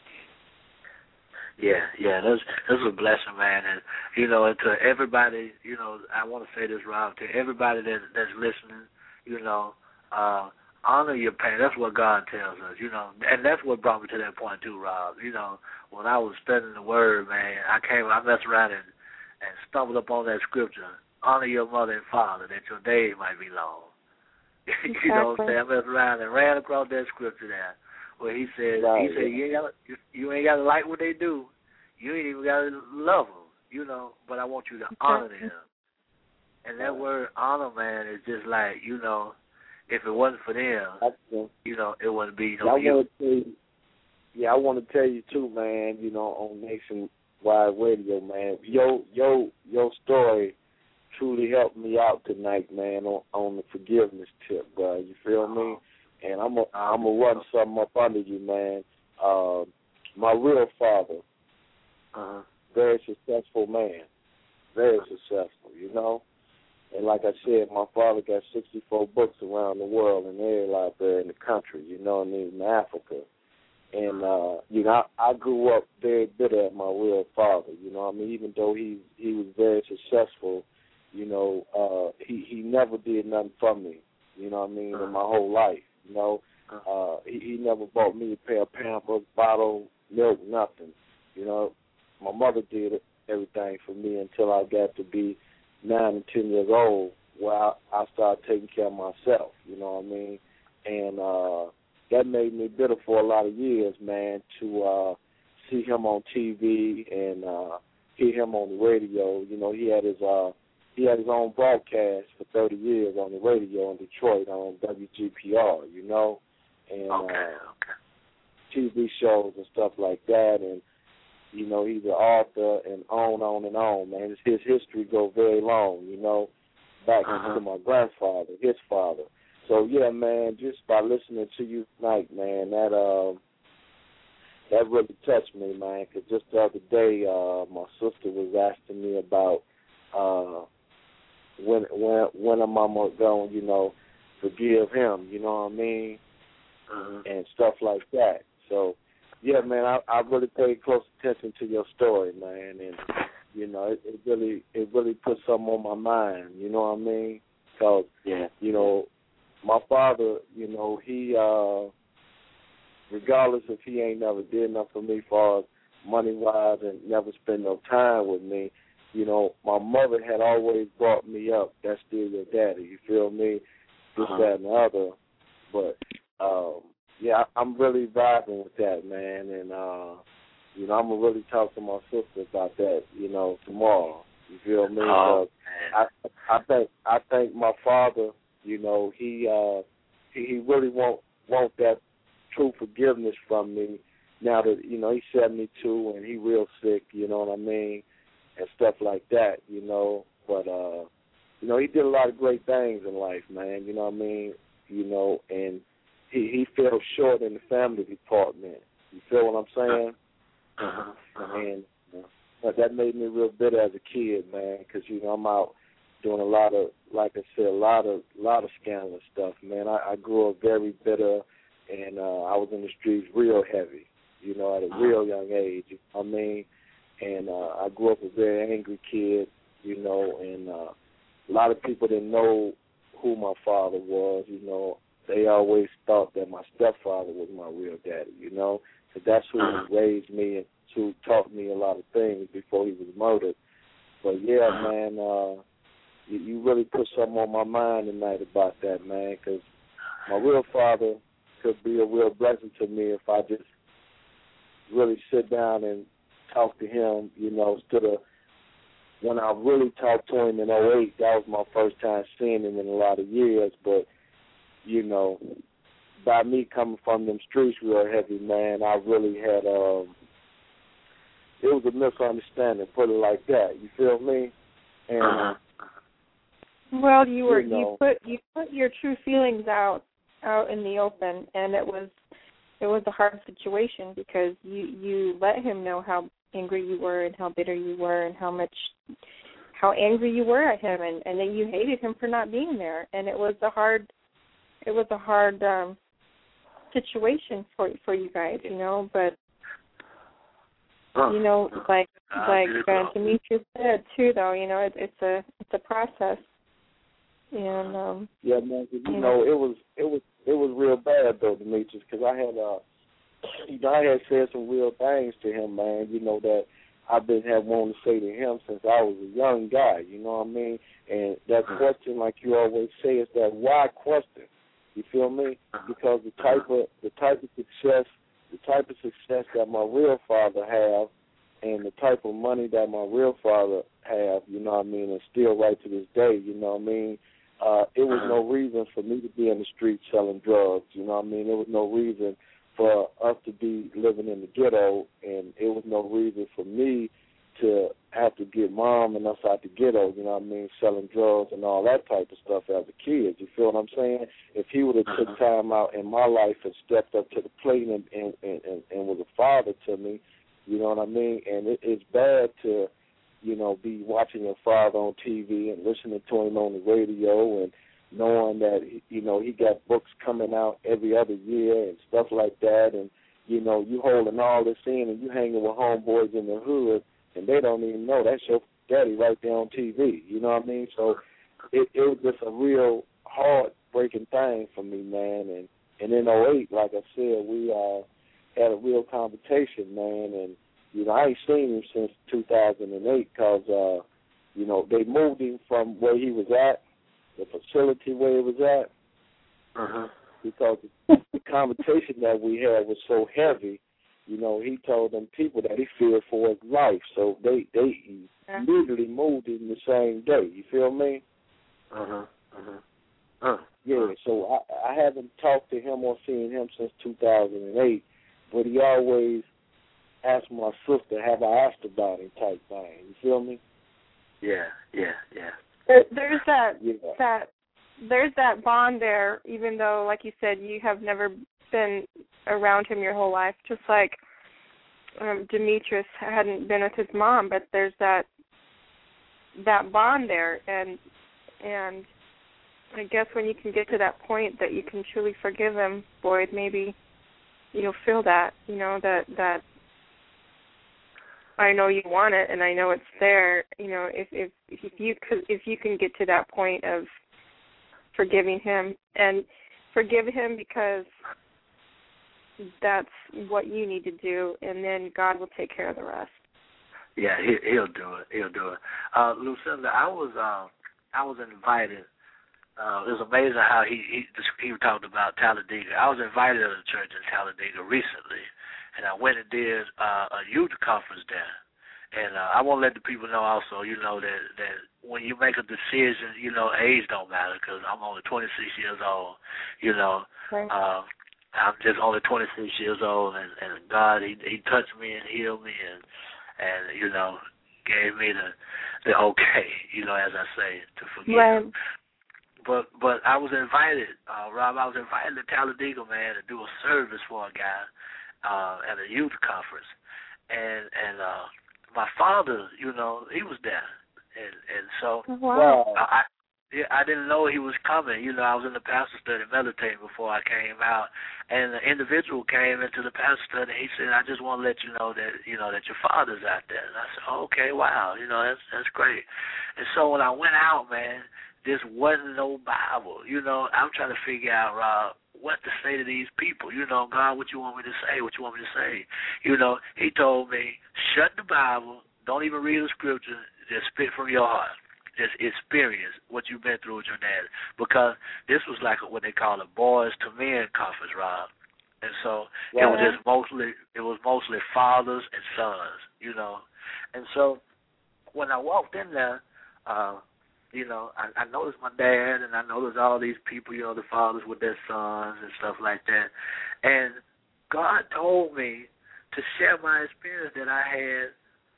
Yeah, that's a blessing, man, and and to everybody, I want to say this, Rob, to everybody that's listening, honor your parents. That's what God tells us, and that's what brought me to that point too, Rob. When I was studying the Word, man, I messed around and stumbled up on that scripture: honor your mother and father, that your days might be long. Exactly. You know what I'm saying? I messed around and ran across that scripture there. Well, he said, you ain't got to like what they do. You ain't even got to love them, but I want you to honor them. And that word honor, man, is just like, if it wasn't for them, it wouldn't be you. I want to tell you, too, man, on Nationwide Radio, man, your story truly helped me out tonight, man, on the forgiveness tip, bro. You feel me? And I'm gonna run something up under you, man. My real father, very successful man, very successful, And like I said, my father got 64 books around the world in every library in the country, and in Africa. And I grew up very bitter at my real father. Even though he was very successful, he never did nothing for me. In my whole life. He never bought me a pair of Pampers, bottle, milk, nothing. My mother did everything for me until I got to be 9 and 10 years old, where I started taking care of myself. And that made me bitter for a lot of years, man, to see him on TV and hear him on the radio. He had his own broadcast for 30 years on the radio in Detroit on WGPR, and TV shows and stuff like that. And, he's an author and on, man. His history goes very long, back to my grandfather, his father. So, yeah, man, just by listening to you tonight, man, that really touched me, man, because just the other day my sister was asking me about when am I going to, forgive him, you know what I mean, and stuff like that. So, yeah, man, I really paid close attention to your story, man, and, it really put something on my mind, you know what I mean? Because, my father, he, regardless if he ain't never did enough for me far as money-wise and never spent no time with me, my mother had always brought me up. That's still your daddy. You feel me? This, that, and the other. But, I'm really vibing with that, man. And, I'm going to really talk to my sister about that, tomorrow. You feel me? I think my father, he really want that true forgiveness from me now that, he's 72 and he real sick, you know what I mean? And stuff like that, But, he did a lot of great things in life, man, you know what I mean? And he fell short in the family department. You feel what I'm saying? And but that made me real bitter as a kid, man, because, I'm out doing a lot of, like I said, a lot of scandalous stuff, man. I grew up very bitter, and I was in the streets real heavy, at a real young age, you know what I mean? And I grew up a very angry kid, and a lot of people didn't know who my father was, They always thought that my stepfather was my real daddy, because that's who raised me and who taught me a lot of things before he was murdered. But, yeah, man, you really put something on my mind tonight about that, man, because my real father could be a real blessing to me if I just really sit down and talk to him, instead of when I really talked to him in 2008, that was my first time seeing him in a lot of years. But, by me coming from them streets real heavy, man, I really had was a misunderstanding, put it like that. You feel me? And well, you put your true feelings out in the open, and it was a hard situation because you let him know how angry you were and how bitter you were and how angry you were at him, and then you hated him for not being there, and it was a hard situation for you guys, you know, but you know, like Demetrius said too, though, you know, it's a process, and yeah, man, you know, it was real bad though, Demetrius, because I had said some real things to him, man, you know, that I've been wanting to say to him since I was a young guy, you know what I mean? And that question, like you always say, is that why question. You feel me? Because the type of success that my real father have, and the type of money that my real father have, you know what I mean, and still right to this day, you know what I mean. It was no reason for me to be in the street selling drugs, you know what I mean. There was no reason for us to be living in the ghetto, and it was no reason for me to have to get mom and us out the ghetto, you know what I mean, selling drugs and all that type of stuff as a kid. You feel what I'm saying? If he would have took time out in my life and stepped up to the plate and was a father to me, you know what I mean? And it's bad to, you know, be watching your father on TV and listening to him on the radio and knowing that, you know, he got books coming out every other year and stuff like that, and, you know, you holding all this in and you hanging with homeboys in the hood, and they don't even know that's your daddy right there on TV, you know what I mean? So it was just a real heartbreaking thing for me, man. And in 2008, like I said, we had a real conversation, man, and, you know, I ain't seen him since 2008 because, you know, they moved him from where he was at, the facility where he was at, because the conversation that we had was so heavy. You know, he told them people that he feared for his life, so they immediately moved him the same day. You feel me? Yeah. So I haven't talked to him or seen him since 2008, but he always asked my sister, "Have I asked about him?" type thing. You feel me? Yeah. There's that bond there, even though, like you said, you have never been around him your whole life, just like Demetrius hadn't been with his mom, but there's that bond there, and I guess when you can get to that point that you can truly forgive him, Boyd, maybe you'll feel that, you know, that I know you want it, and I know it's there. You know, if you can get to that point of forgiving him, and forgive him because that's what you need to do, and then God will take care of the rest. Yeah, he'll do it. Lucinda, I was invited. It was amazing how he talked about Talladega. I was invited to the church in Talladega recently, and I went and did a youth conference there. And I want to let the people know also, you know, that when you make a decision, you know, age don't matter, because I'm only 26 years old, you know. Right. I'm just only 26 years old, and God, he touched me and healed me and you know, gave me the okay, you know, as I say, to forgive. Right. But I was invited, Rob, I was invited to Talladega, man, to do a service for a guy at a youth conference. And my father, you know, he was there. And so wow. I didn't know he was coming. You know, I was in the pastor study meditating before I came out, and the individual came into the pastor study, and he said, "I just want to let you know that your father's out there." And I said, "Oh, okay, wow, you know, that's great." And so when I went out, man, this wasn't no Bible. You know, I'm trying to figure out, Rob, what to say to these people. You know, God, what you want me to say? What you want me to say? You know, he told me, shut the Bible, don't even read the scripture, just spit from your heart. Just experience what you've been through with your dad, because this was like what they call a boys to men conference, Rob. And so it was mostly fathers and sons, you know. And so when I walked in there, you know, I noticed my dad, and I noticed all these people, you know, the fathers with their sons and stuff like that. And God told me to share my experience that I had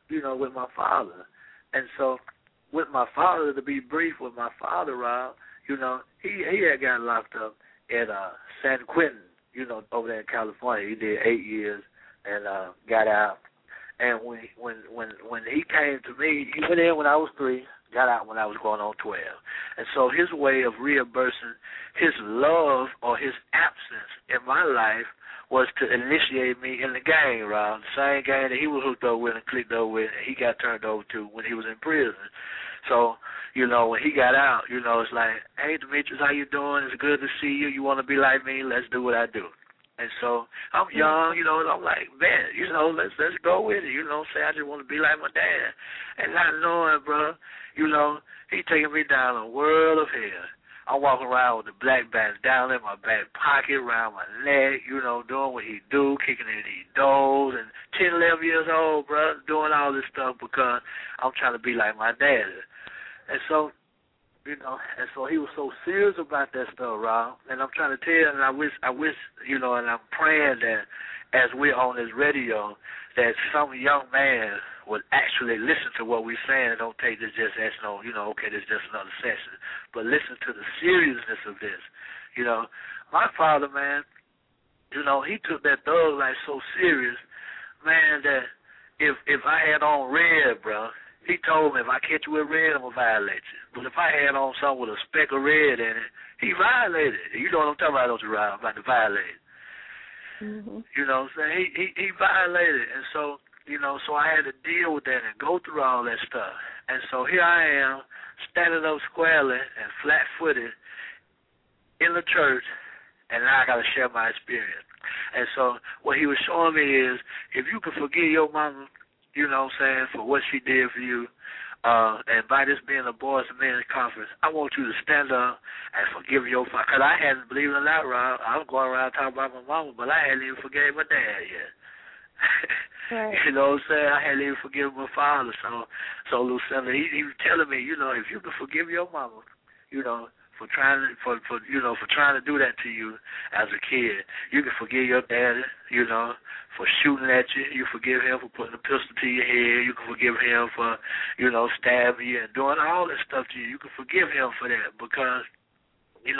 with my father. And so with my father, to be brief, with my father, Rob, he had gotten locked up at San Quentin, over there in California. He did 8 years and got out. And when he came to me, he went in when I was 3, got out when I was going on 12. And so his way of reimbursing his love or his absence in my life was to initiate me in the gang, Rob, the same gang that he was hooked up with and clicked up with, and he got turned over to when he was in prison. So, when he got out, it's like, hey, Demetrius, how you doing? It's good to see you. You want to be like me? Let's do what I do. And so I'm young, and I'm like, man, let's go with it. Say I just want to be like my dad. And not knowing, bro, he taking me down a world of hell. I'm walking around with the black bands down in my back pocket, around my neck, doing what he do, kicking in these doors, and 10, 11 years old, bro, doing all this stuff because I'm trying to be like my dad. And so, and so he was so serious about that stuff, Rob. And I'm trying to tell, and I wish, and I'm praying that as we're on this radio, that some young man would actually listen to what we're saying and don't take this just as, okay, this is just another session, but listen to the seriousness of this. My father, man, he took that thug life so serious, man, that if I had on red, bro, he told me if I catch you with red, I'm going to violate you. But if I had on something with a speck of red in it, he violated. You know what I'm talking about, don't you, Rob? I'm about to violate. Mm-hmm. You know what I'm saying? He violated. And so, so I had to deal with that and go through all that stuff. And so here I am, standing up squarely and flat-footed in the church, and now I got to share my experience. And so what he was showing me is if you can forgive your mama, for what she did for you, and by this being a Boys and Men's Conference, I want you to stand up and forgive your father. Because I hadn't, believe it or not, Rob, I was going around talking about my mama, but I hadn't even forgave my dad yet. Right. You know what I'm saying? I hadn't even forgiven my father. So Lucinda, he was telling me, if you can forgive your mama, for trying to do that to you as a kid, you can forgive your daddy, for shooting at you. You forgive him for putting a pistol to your head. You can forgive him for, stabbing you and doing all that stuff to you. You can forgive him for that because you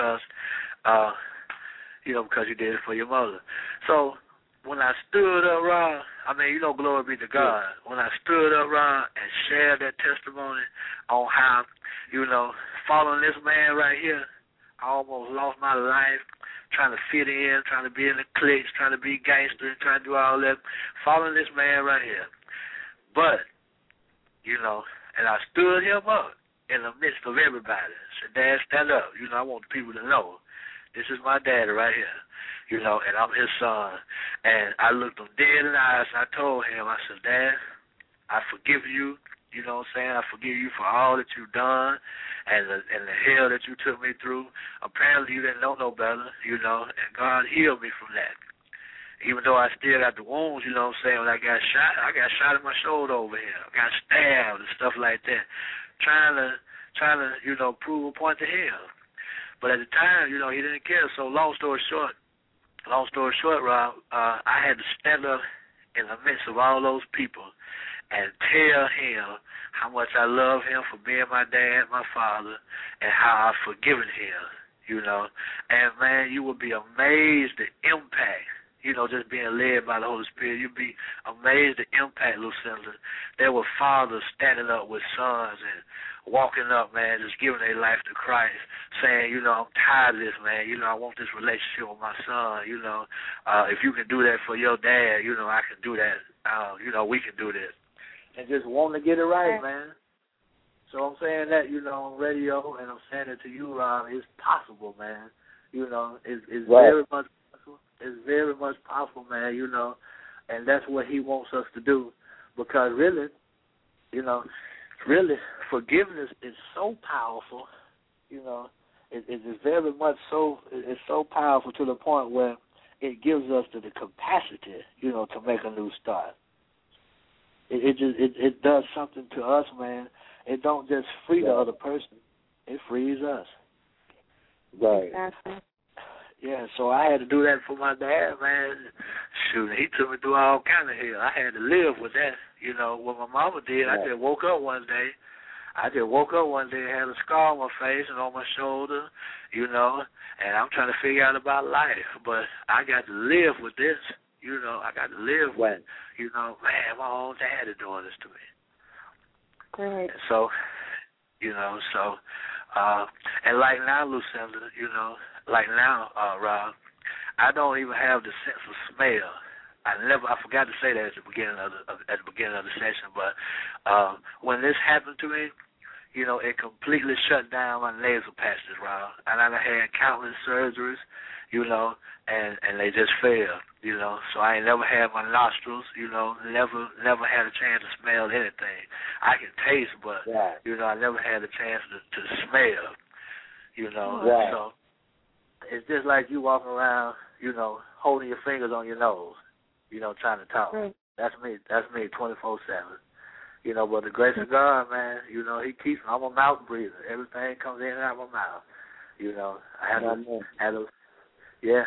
did it for your mother. So when I stood up, Ron, glory be to God. When I stood up, Ron, and shared that testimony on how, following this man right here, I almost lost my life trying to fit in, trying to be in the cliques, trying to be gangster, trying to do all that, following this man right here. But, and I stood him up in the midst of everybody. Said, Dad, stand up. I want people to know this is my daddy right here, and I'm his son. And I looked him dead in the eyes and I told him, I said, Dad, I forgive you. You know what I'm saying? I forgive you for all that you've done and the hell that you took me through. Apparently you didn't know no better, and God healed me from that. Even though I still got the wounds, you know what I'm saying, when I got shot in my shoulder over here. I got stabbed and stuff like that, trying to prove a point to him. But at the time, he didn't care. So long story short, Rob, I had to stand up in the midst of all those people and tell him how much I love him for being my dad, my father, and how I've forgiven him, And, man, you would be amazed the impact, just being led by the Holy Spirit. You'd be amazed the impact, Lucinda. There were fathers standing up with sons and walking up, man, just giving their life to Christ, saying, I'm tired of this, man. I want this relationship with my son. If you can do that for your dad, I can do that. We can do this. And just wanting to get it right, man. So I'm saying that, on radio, and I'm saying it to you, Rob, it's possible, man. It's right. Very much possible. It's very much possible, man, and that's what he wants us to do. Because really, forgiveness is so powerful, it is very much so, it's so powerful to the point where it gives us the capacity, to make a new start. It does something to us, man. It don't just free the other person. It frees us. Right. Exactly. Yeah, so I had to do that for my dad, man. Shoot, he took me through all kind of hell. I had to live with that, You know, what my mama did, I just woke up one day and had a scar on my face and on my shoulder, you know, and I'm trying to figure out about life. But I got to live with this, you know. I got to live with, you know, man, my own daddy doing this to me. Right. And so, you know, and like now, Lucinda, you know, like now, Rob, I don't even have the sense of smell. I forgot to say that at the beginning of the session, but when this happened to me, you know, it completely shut down my nasal passages, Rob. And I had countless surgeries, you know, and they just failed, you know. So I ain't never had my nostrils, you know, never had a chance to smell anything. I can taste, but you know, I never had a chance to smell, you know. So it's just like you walking around, you know, holding your fingers on your nose, you know, trying to talk. That's me 24/7. You know, but the grace of God, man, you know, He keeps me. I'm a mouth breather. Everything comes in and out of my mouth. You know, I had a yeah.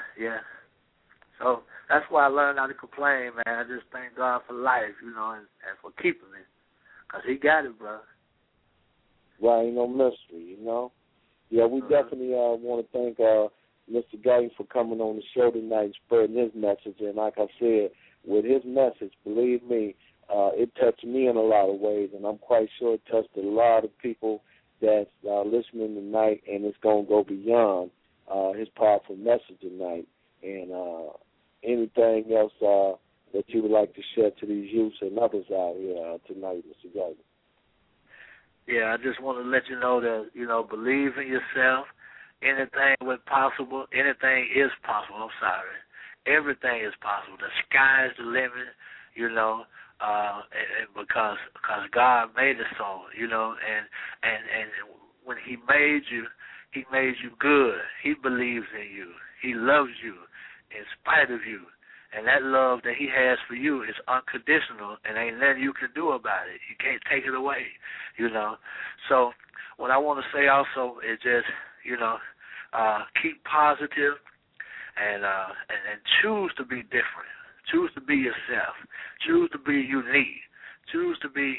So that's why I learned not to complain, man. I just thank God for life, you know, and for keeping me, because He got it, bro. Right, ain't no mystery, you know. Yeah, we definitely want to thank Mr. Gayton for coming on the show tonight and spreading his message. And like I said, with his message, believe me, it touched me in a lot of ways, and I'm quite sure it touched a lot of people that's listening tonight, and it's going to go beyond his powerful message tonight. And anything else that you would like to share to these youths and others out here tonight, Mr. Gayton? Yeah, I just want to let you know that, you know, believe in yourself. Anything is possible. Anything is possible. I'm sorry. Everything is possible. The sky is the limit, you know, and because God made it so, you know, and when He made you good. He believes in you. He loves you in spite of you. And that love that He has for you is unconditional, and ain't nothing you can do about it. You can't take it away, you know. So what I want to say also is just, you know, keep positive and choose to be different. Choose to be yourself. Choose to be unique. Choose to be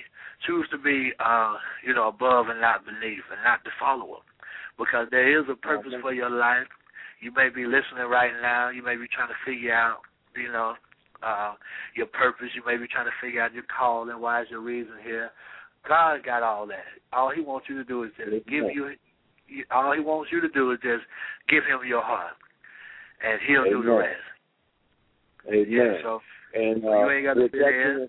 you know, above and not beneath, and not the follower, because there is a purpose for your life. You may be listening right now. You may be trying to figure out, you know, your purpose. You may be trying to figure out your calling. Why is your reason here? God got all that. All He wants you to do is just all He wants you to do is just give Him your heart, and He'll do the rest. Amen. Yeah, so and you ain't got to be there.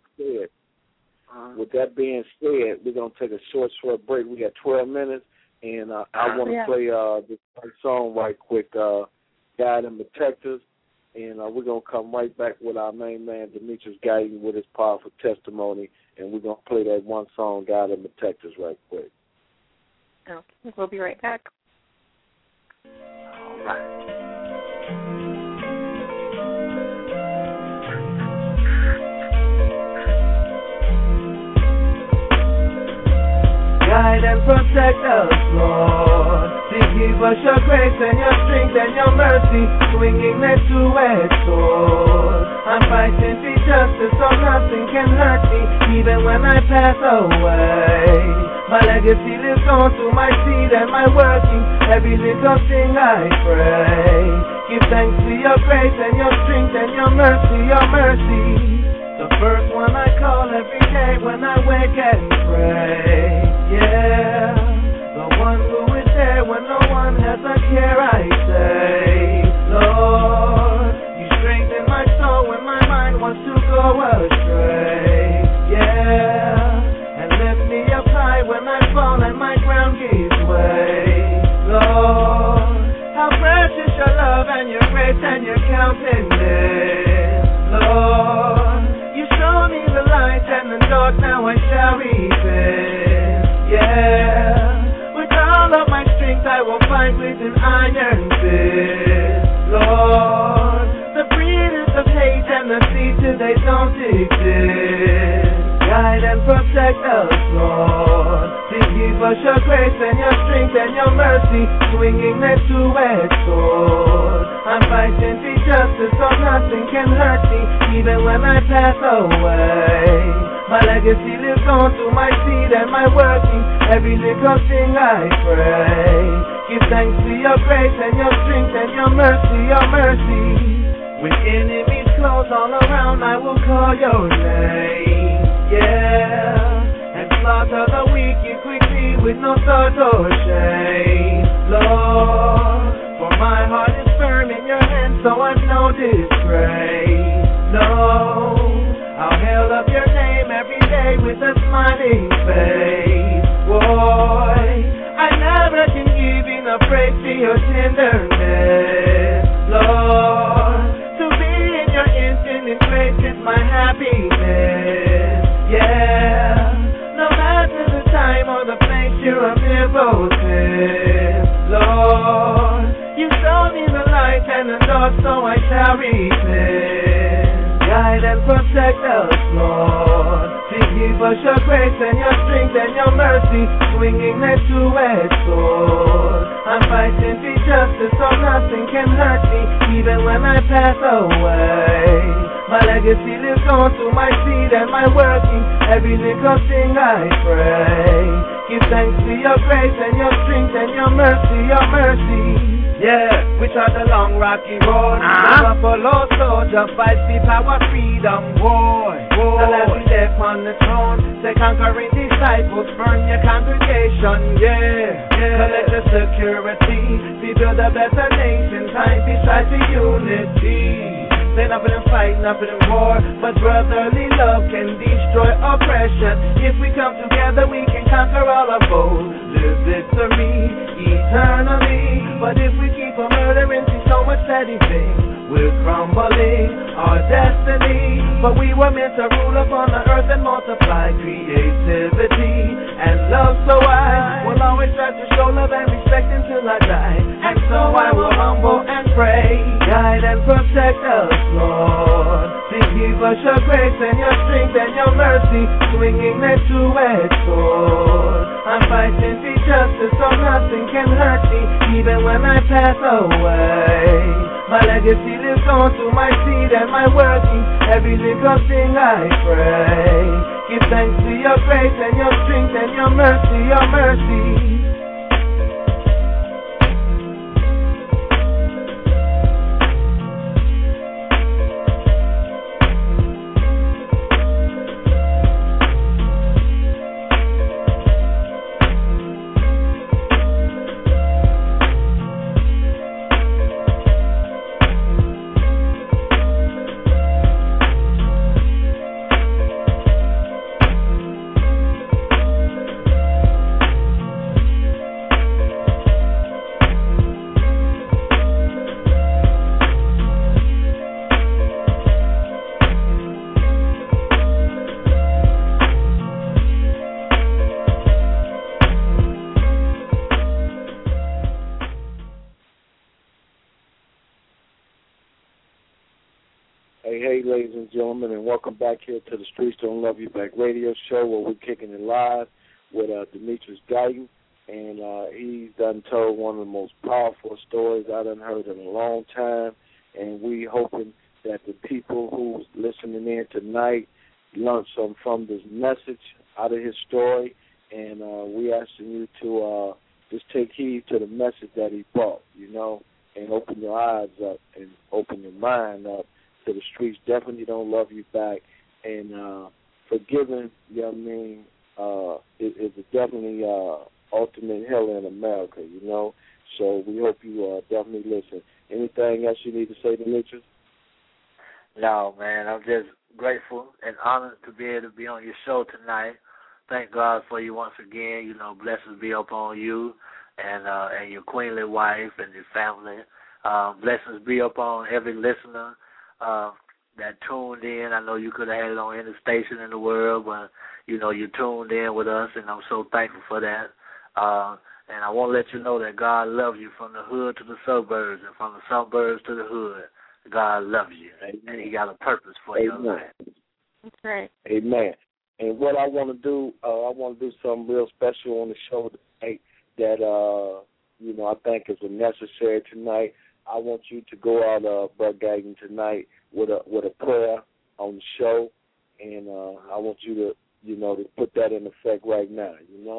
With that being said, we're going to take a short break. We got 12 minutes, and I want to play this song right quick, Guide and Protect Us. And we're going to come right back with our main man, Demetrius Gayton, with his powerful testimony. And we're going to play that one song, Guide and Protect Us, right quick. Okay, we'll be right back. All right. Guide and protect us, Lord. To give us your grace and your strength and your mercy, swinging that two-edged sword. I'm fighting for justice so nothing can hurt me, even when I pass away. My legacy lives on through my seed and my working. Every little thing I pray. Give thanks to your grace and your strength and your mercy, your mercy. The first one I call every day when I wake and pray. Yeah, the one who is there when no one has a care, I say. Lord, you strengthen my soul when my mind wants to go astray. Yeah, and lift me up high when I fall and my ground gives way. Lord, how precious your love and your grace and your countenance. Lord, you show me the light and the dark, now I shall repent. Yeah, with all of my strength I will fight with an iron fist. Lord, the breeders of hate and the seed today don't exist. Guide and protect us, Lord. To give us your grace and your strength and your mercy, swinging that two-edged sword. I'm fighting for justice so nothing can hurt me, even when I pass away. My legacy lives on through my seed and my working. Every little thing I pray. Give thanks to your grace and your strength and your mercy, your mercy. When enemies close all around, I will call your name, yeah. And slaughter the wicked quickly with no thought or shame, Lord. For my heart is firm in your hands, so I've no disgrace, no. I'll hail up your name every day with a smiling face, boy. I never can give enough praise to your tenderness, Lord. To be in your infinite grace is my happiness, yeah. No matter the time or the place, you're omnipotent, Lord. You show me the light and the dark, so I shall repent. Guide and protect us, Lord. To give us your grace and your strength and your mercy, swinging that two-edged sword. I'm fighting for justice so nothing can hurt me, even when I pass away. My legacy lives on through my seed and my working. Every little thing I pray. Give thanks to your grace and your strength and your mercy, your mercy. Yeah, which are the long rocky road. The buffalo soldier fights the power, freedom, war. The last is there on the throne. The conquering disciples burn your congregation, yeah. Collect the security, we build a better nation. Time to strive for unity. Say not for them fight, not for them war, but brotherly love can destroy oppression. If we come together, we can conquer all our foes. Live victory eternally. But if we keep on murdering, see so much petty things, we're crumbling our destiny. But we were meant to rule upon the earth and multiply creativity and love. So I will always try to show love and respect until I die. And so I will humble and pray, guide and protect us, Lord. To give us your grace and your strength and your mercy, swinging that two-edged sword. I'm fighting for justice so nothing can hurt me, even when I pass away. My legacy lives on through my seed and my working. Every little thing I pray. Give thanks to your grace and your strength and your mercy, your mercy. Hey, ladies and gentlemen, and welcome back here to the Streets Don't Love You Back radio show, where we're kicking it live with Demetrius Guyton, and he's done told one of the most powerful stories I done heard in a long time, and we hoping that the people who's listening in tonight learn something from this message out of his story, and we asking you to just take heed to the message that he brought, you know, and open your eyes up and open your mind up to the streets. Definitely don't love you back, and forgiving, you know what I mean, is definitely ultimate hell in America, you know. So we hope you definitely listen. Anything else you need to say, Demetrius? No, man, I'm just grateful and honored to be able to be on your show tonight. Thank God for you once again. You know, blessings be upon you and your queenly wife and your family. Blessings be upon every listener that tuned in. I know you could have had it on any station in the world, but, you know, you tuned in with us, and I'm so thankful for that. And I want to let you know that God loves you from the hood to the suburbs and from the suburbs to the hood. God loves you, and he got a purpose for your life. That's right. Amen. And what I want to do, something real special on the show tonight that, you know, I think is necessary tonight. I want you to go out, Brother Guyton, tonight with a prayer on the show, and I want you to, to put that in effect right now,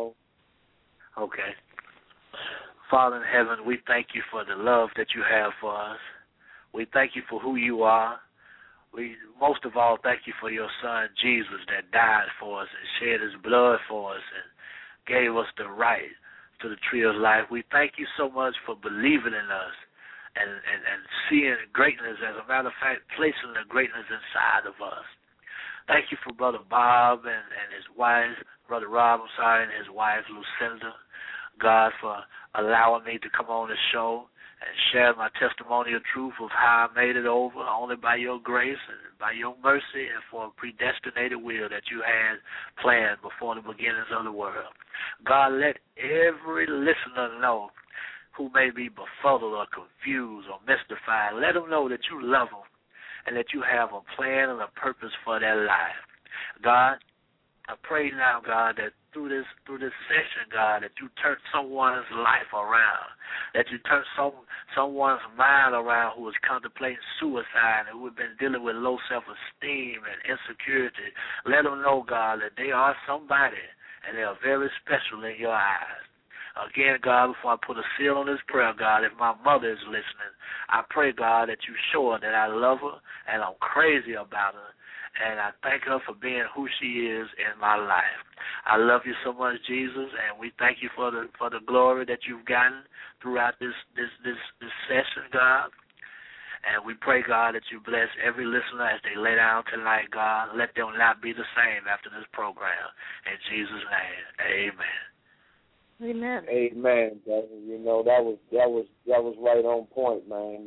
Okay. Father in heaven, we thank you for the love that you have for us. We thank you for who you are. We most of all thank you for your son, Jesus, that died for us and shed his blood for us and gave us the right to the tree of life. We thank you so much for believing in us and seeing greatness, as a matter of fact, placing the greatness inside of us. Thank you for Brother Bob and his wife, Brother Rob, and his wife, Lucinda. God, for allowing me to come on the show and share my testimonial truth of how I made it over only by your grace and by your mercy and for a predestinated will that you had planned before the beginnings of the world. God, let every listener know who may be befuddled or confused or mystified. Let them know that you love them and that you have a plan and a purpose for their life. God, I pray now, God, that through this session, God, that you turn someone's life around, that you turn someone's mind around who is contemplating suicide and who have been dealing with low self-esteem and insecurity. Let them know, God, that they are somebody and they are very special in your eyes. Again, God, before I put a seal on this prayer, God, if my mother is listening, I pray, God, that you show her that I love her and I'm crazy about her. And I thank her for being who she is in my life. I love you so much, Jesus, and we thank you for the glory that you've gotten throughout this session, God. And we pray, God, that you bless every listener as they lay down tonight, God. Let them not be the same after this program. In Jesus' name, amen. Amen. Amen, brother. That was right on point, man,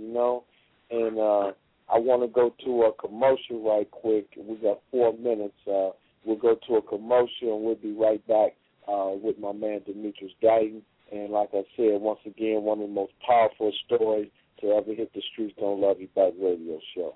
And I want to go to a commercial right quick. We got 4 minutes. We'll go to a commercial, and we'll be right back with my man, Demetrius Guyton. And like I said, once again, one of the most powerful stories to ever hit the Streets Don't Love You Back radio show.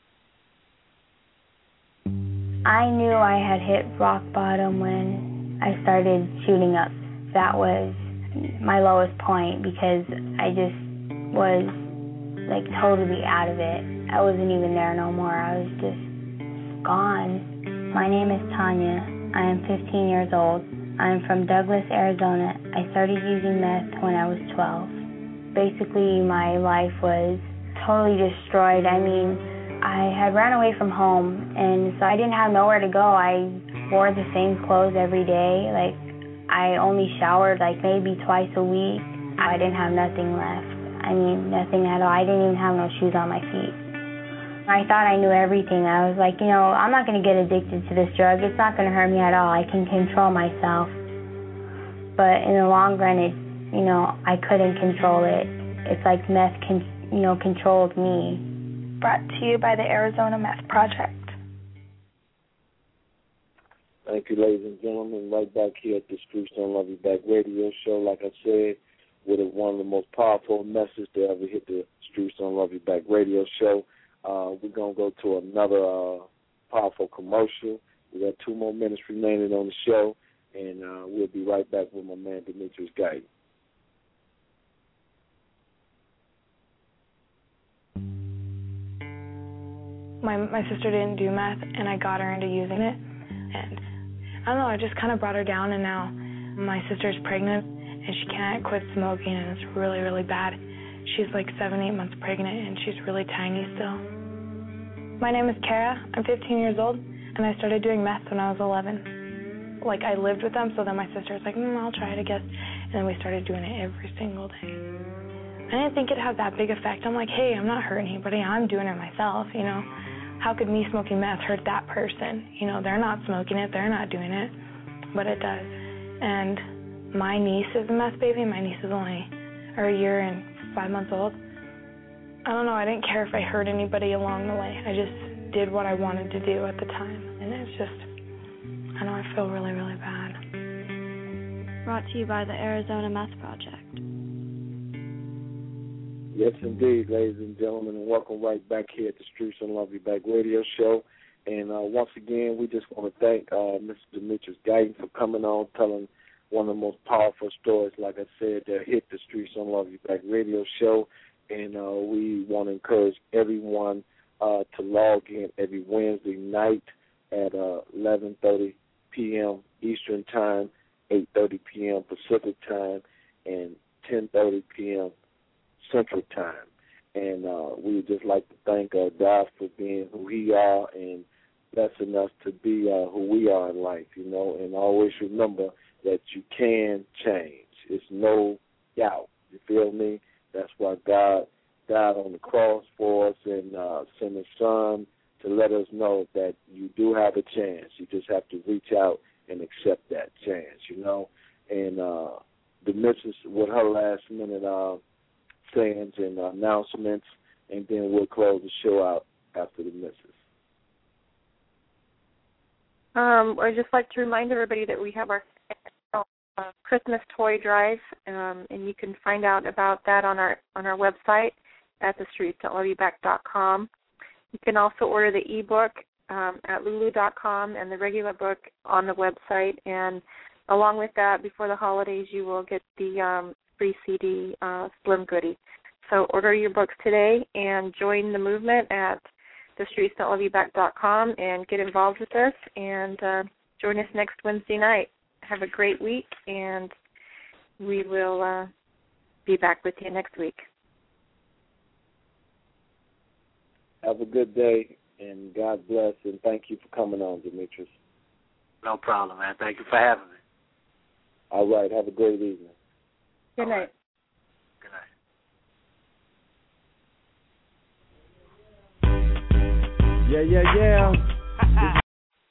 I knew I had hit rock bottom when I started shooting up. That was my lowest point because I just was totally out of it. I wasn't even there no more. I was just gone. My name is Tanya. I am 15 years old. I am from Douglas, Arizona. I started using meth when I was 12. Basically, my life was totally destroyed. I mean, I had ran away from home, and so I didn't have nowhere to go. I wore the same clothes every day. I only showered maybe twice a week. I didn't have nothing left. I mean, nothing at all. I didn't even have no shoes on my feet. I thought I knew everything. I was like, I'm not going to get addicted to this drug. It's not going to hurt me at all. I can control myself. But in the long run, I couldn't control it. It's like meth controlled me. Brought to you by the Arizona Meth Project. Thank you, ladies and gentlemen. Right back here at the Streets Don't Love You Back radio show. Like I said, with one of the most powerful messages to ever hit the Streets Don't Love You Back radio show. We're going to go to another powerful commercial. We got 2 more minutes remaining on the show, and we'll be right back with my man, Demetrius Guyton. My sister didn't do meth, and I got her into using it. And I don't know, I just kind of brought her down, and now my sister's pregnant, and she can't quit smoking, and it's really, really bad. She's 7-8 months pregnant, and she's really tiny still. My name is Kara. I'm 15 years old, and I started doing meth when I was 11. I lived with them, so then my sister was like, I'll try it, I guess. And then we started doing it every single day. I didn't think it'd have that big effect. I'm like, hey, I'm not hurting anybody. I'm doing it myself, How could me smoking meth hurt that person? They're not smoking it. They're not doing it. But it does. And my niece is a meth baby. My niece is only a year and 5 months old. I don't know. I didn't care if I hurt anybody along the way. I just did what I wanted to do at the time. And it's just, I feel really, really bad. Brought to you by the Arizona Meth Project. Yes, indeed, ladies and gentlemen, and welcome right back here at the Streets Don't Love You Back radio show. And once again, we just want to thank Mr. Demetrius Guyton for coming on, telling one of the most powerful stories, like I said, that hit the Streets Don't Love You Back radio show. And we want to encourage everyone to log in every Wednesday night at 11:30 p.m. Eastern Time, 8:30 p.m. Pacific Time, and 10:30 p.m. Central Time. And we would just like to thank God for being who He are and blessing us to be who we are in life, you know. And always remember that you can change. It's no doubt. You feel me? That's why God died on the cross for us and sent His Son to let us know that you do have a chance. You just have to reach out and accept that chance, you know. And the missus with her last minute sayings and announcements, and then we'll close the show out after the missus. I'd just like to remind everybody that we have our Christmas toy drive, and you can find out about that on our website at thestreets.loveYouBack.com. You can also order the ebook at lulu.com and the regular book on the website. And along with that, before the holidays, you will get the free CD Slim Goodie. So order your books today and join the movement at thestreets.loveYouBack.com and get involved with us, and join us next Wednesday night. Have a great week, and we will be back with you next week. Have a good day, and God bless, and thank you for coming on, Demetrius. No problem, man. Thank you for having me. All right. Have a great evening. Good night. Right. Good night. Yeah.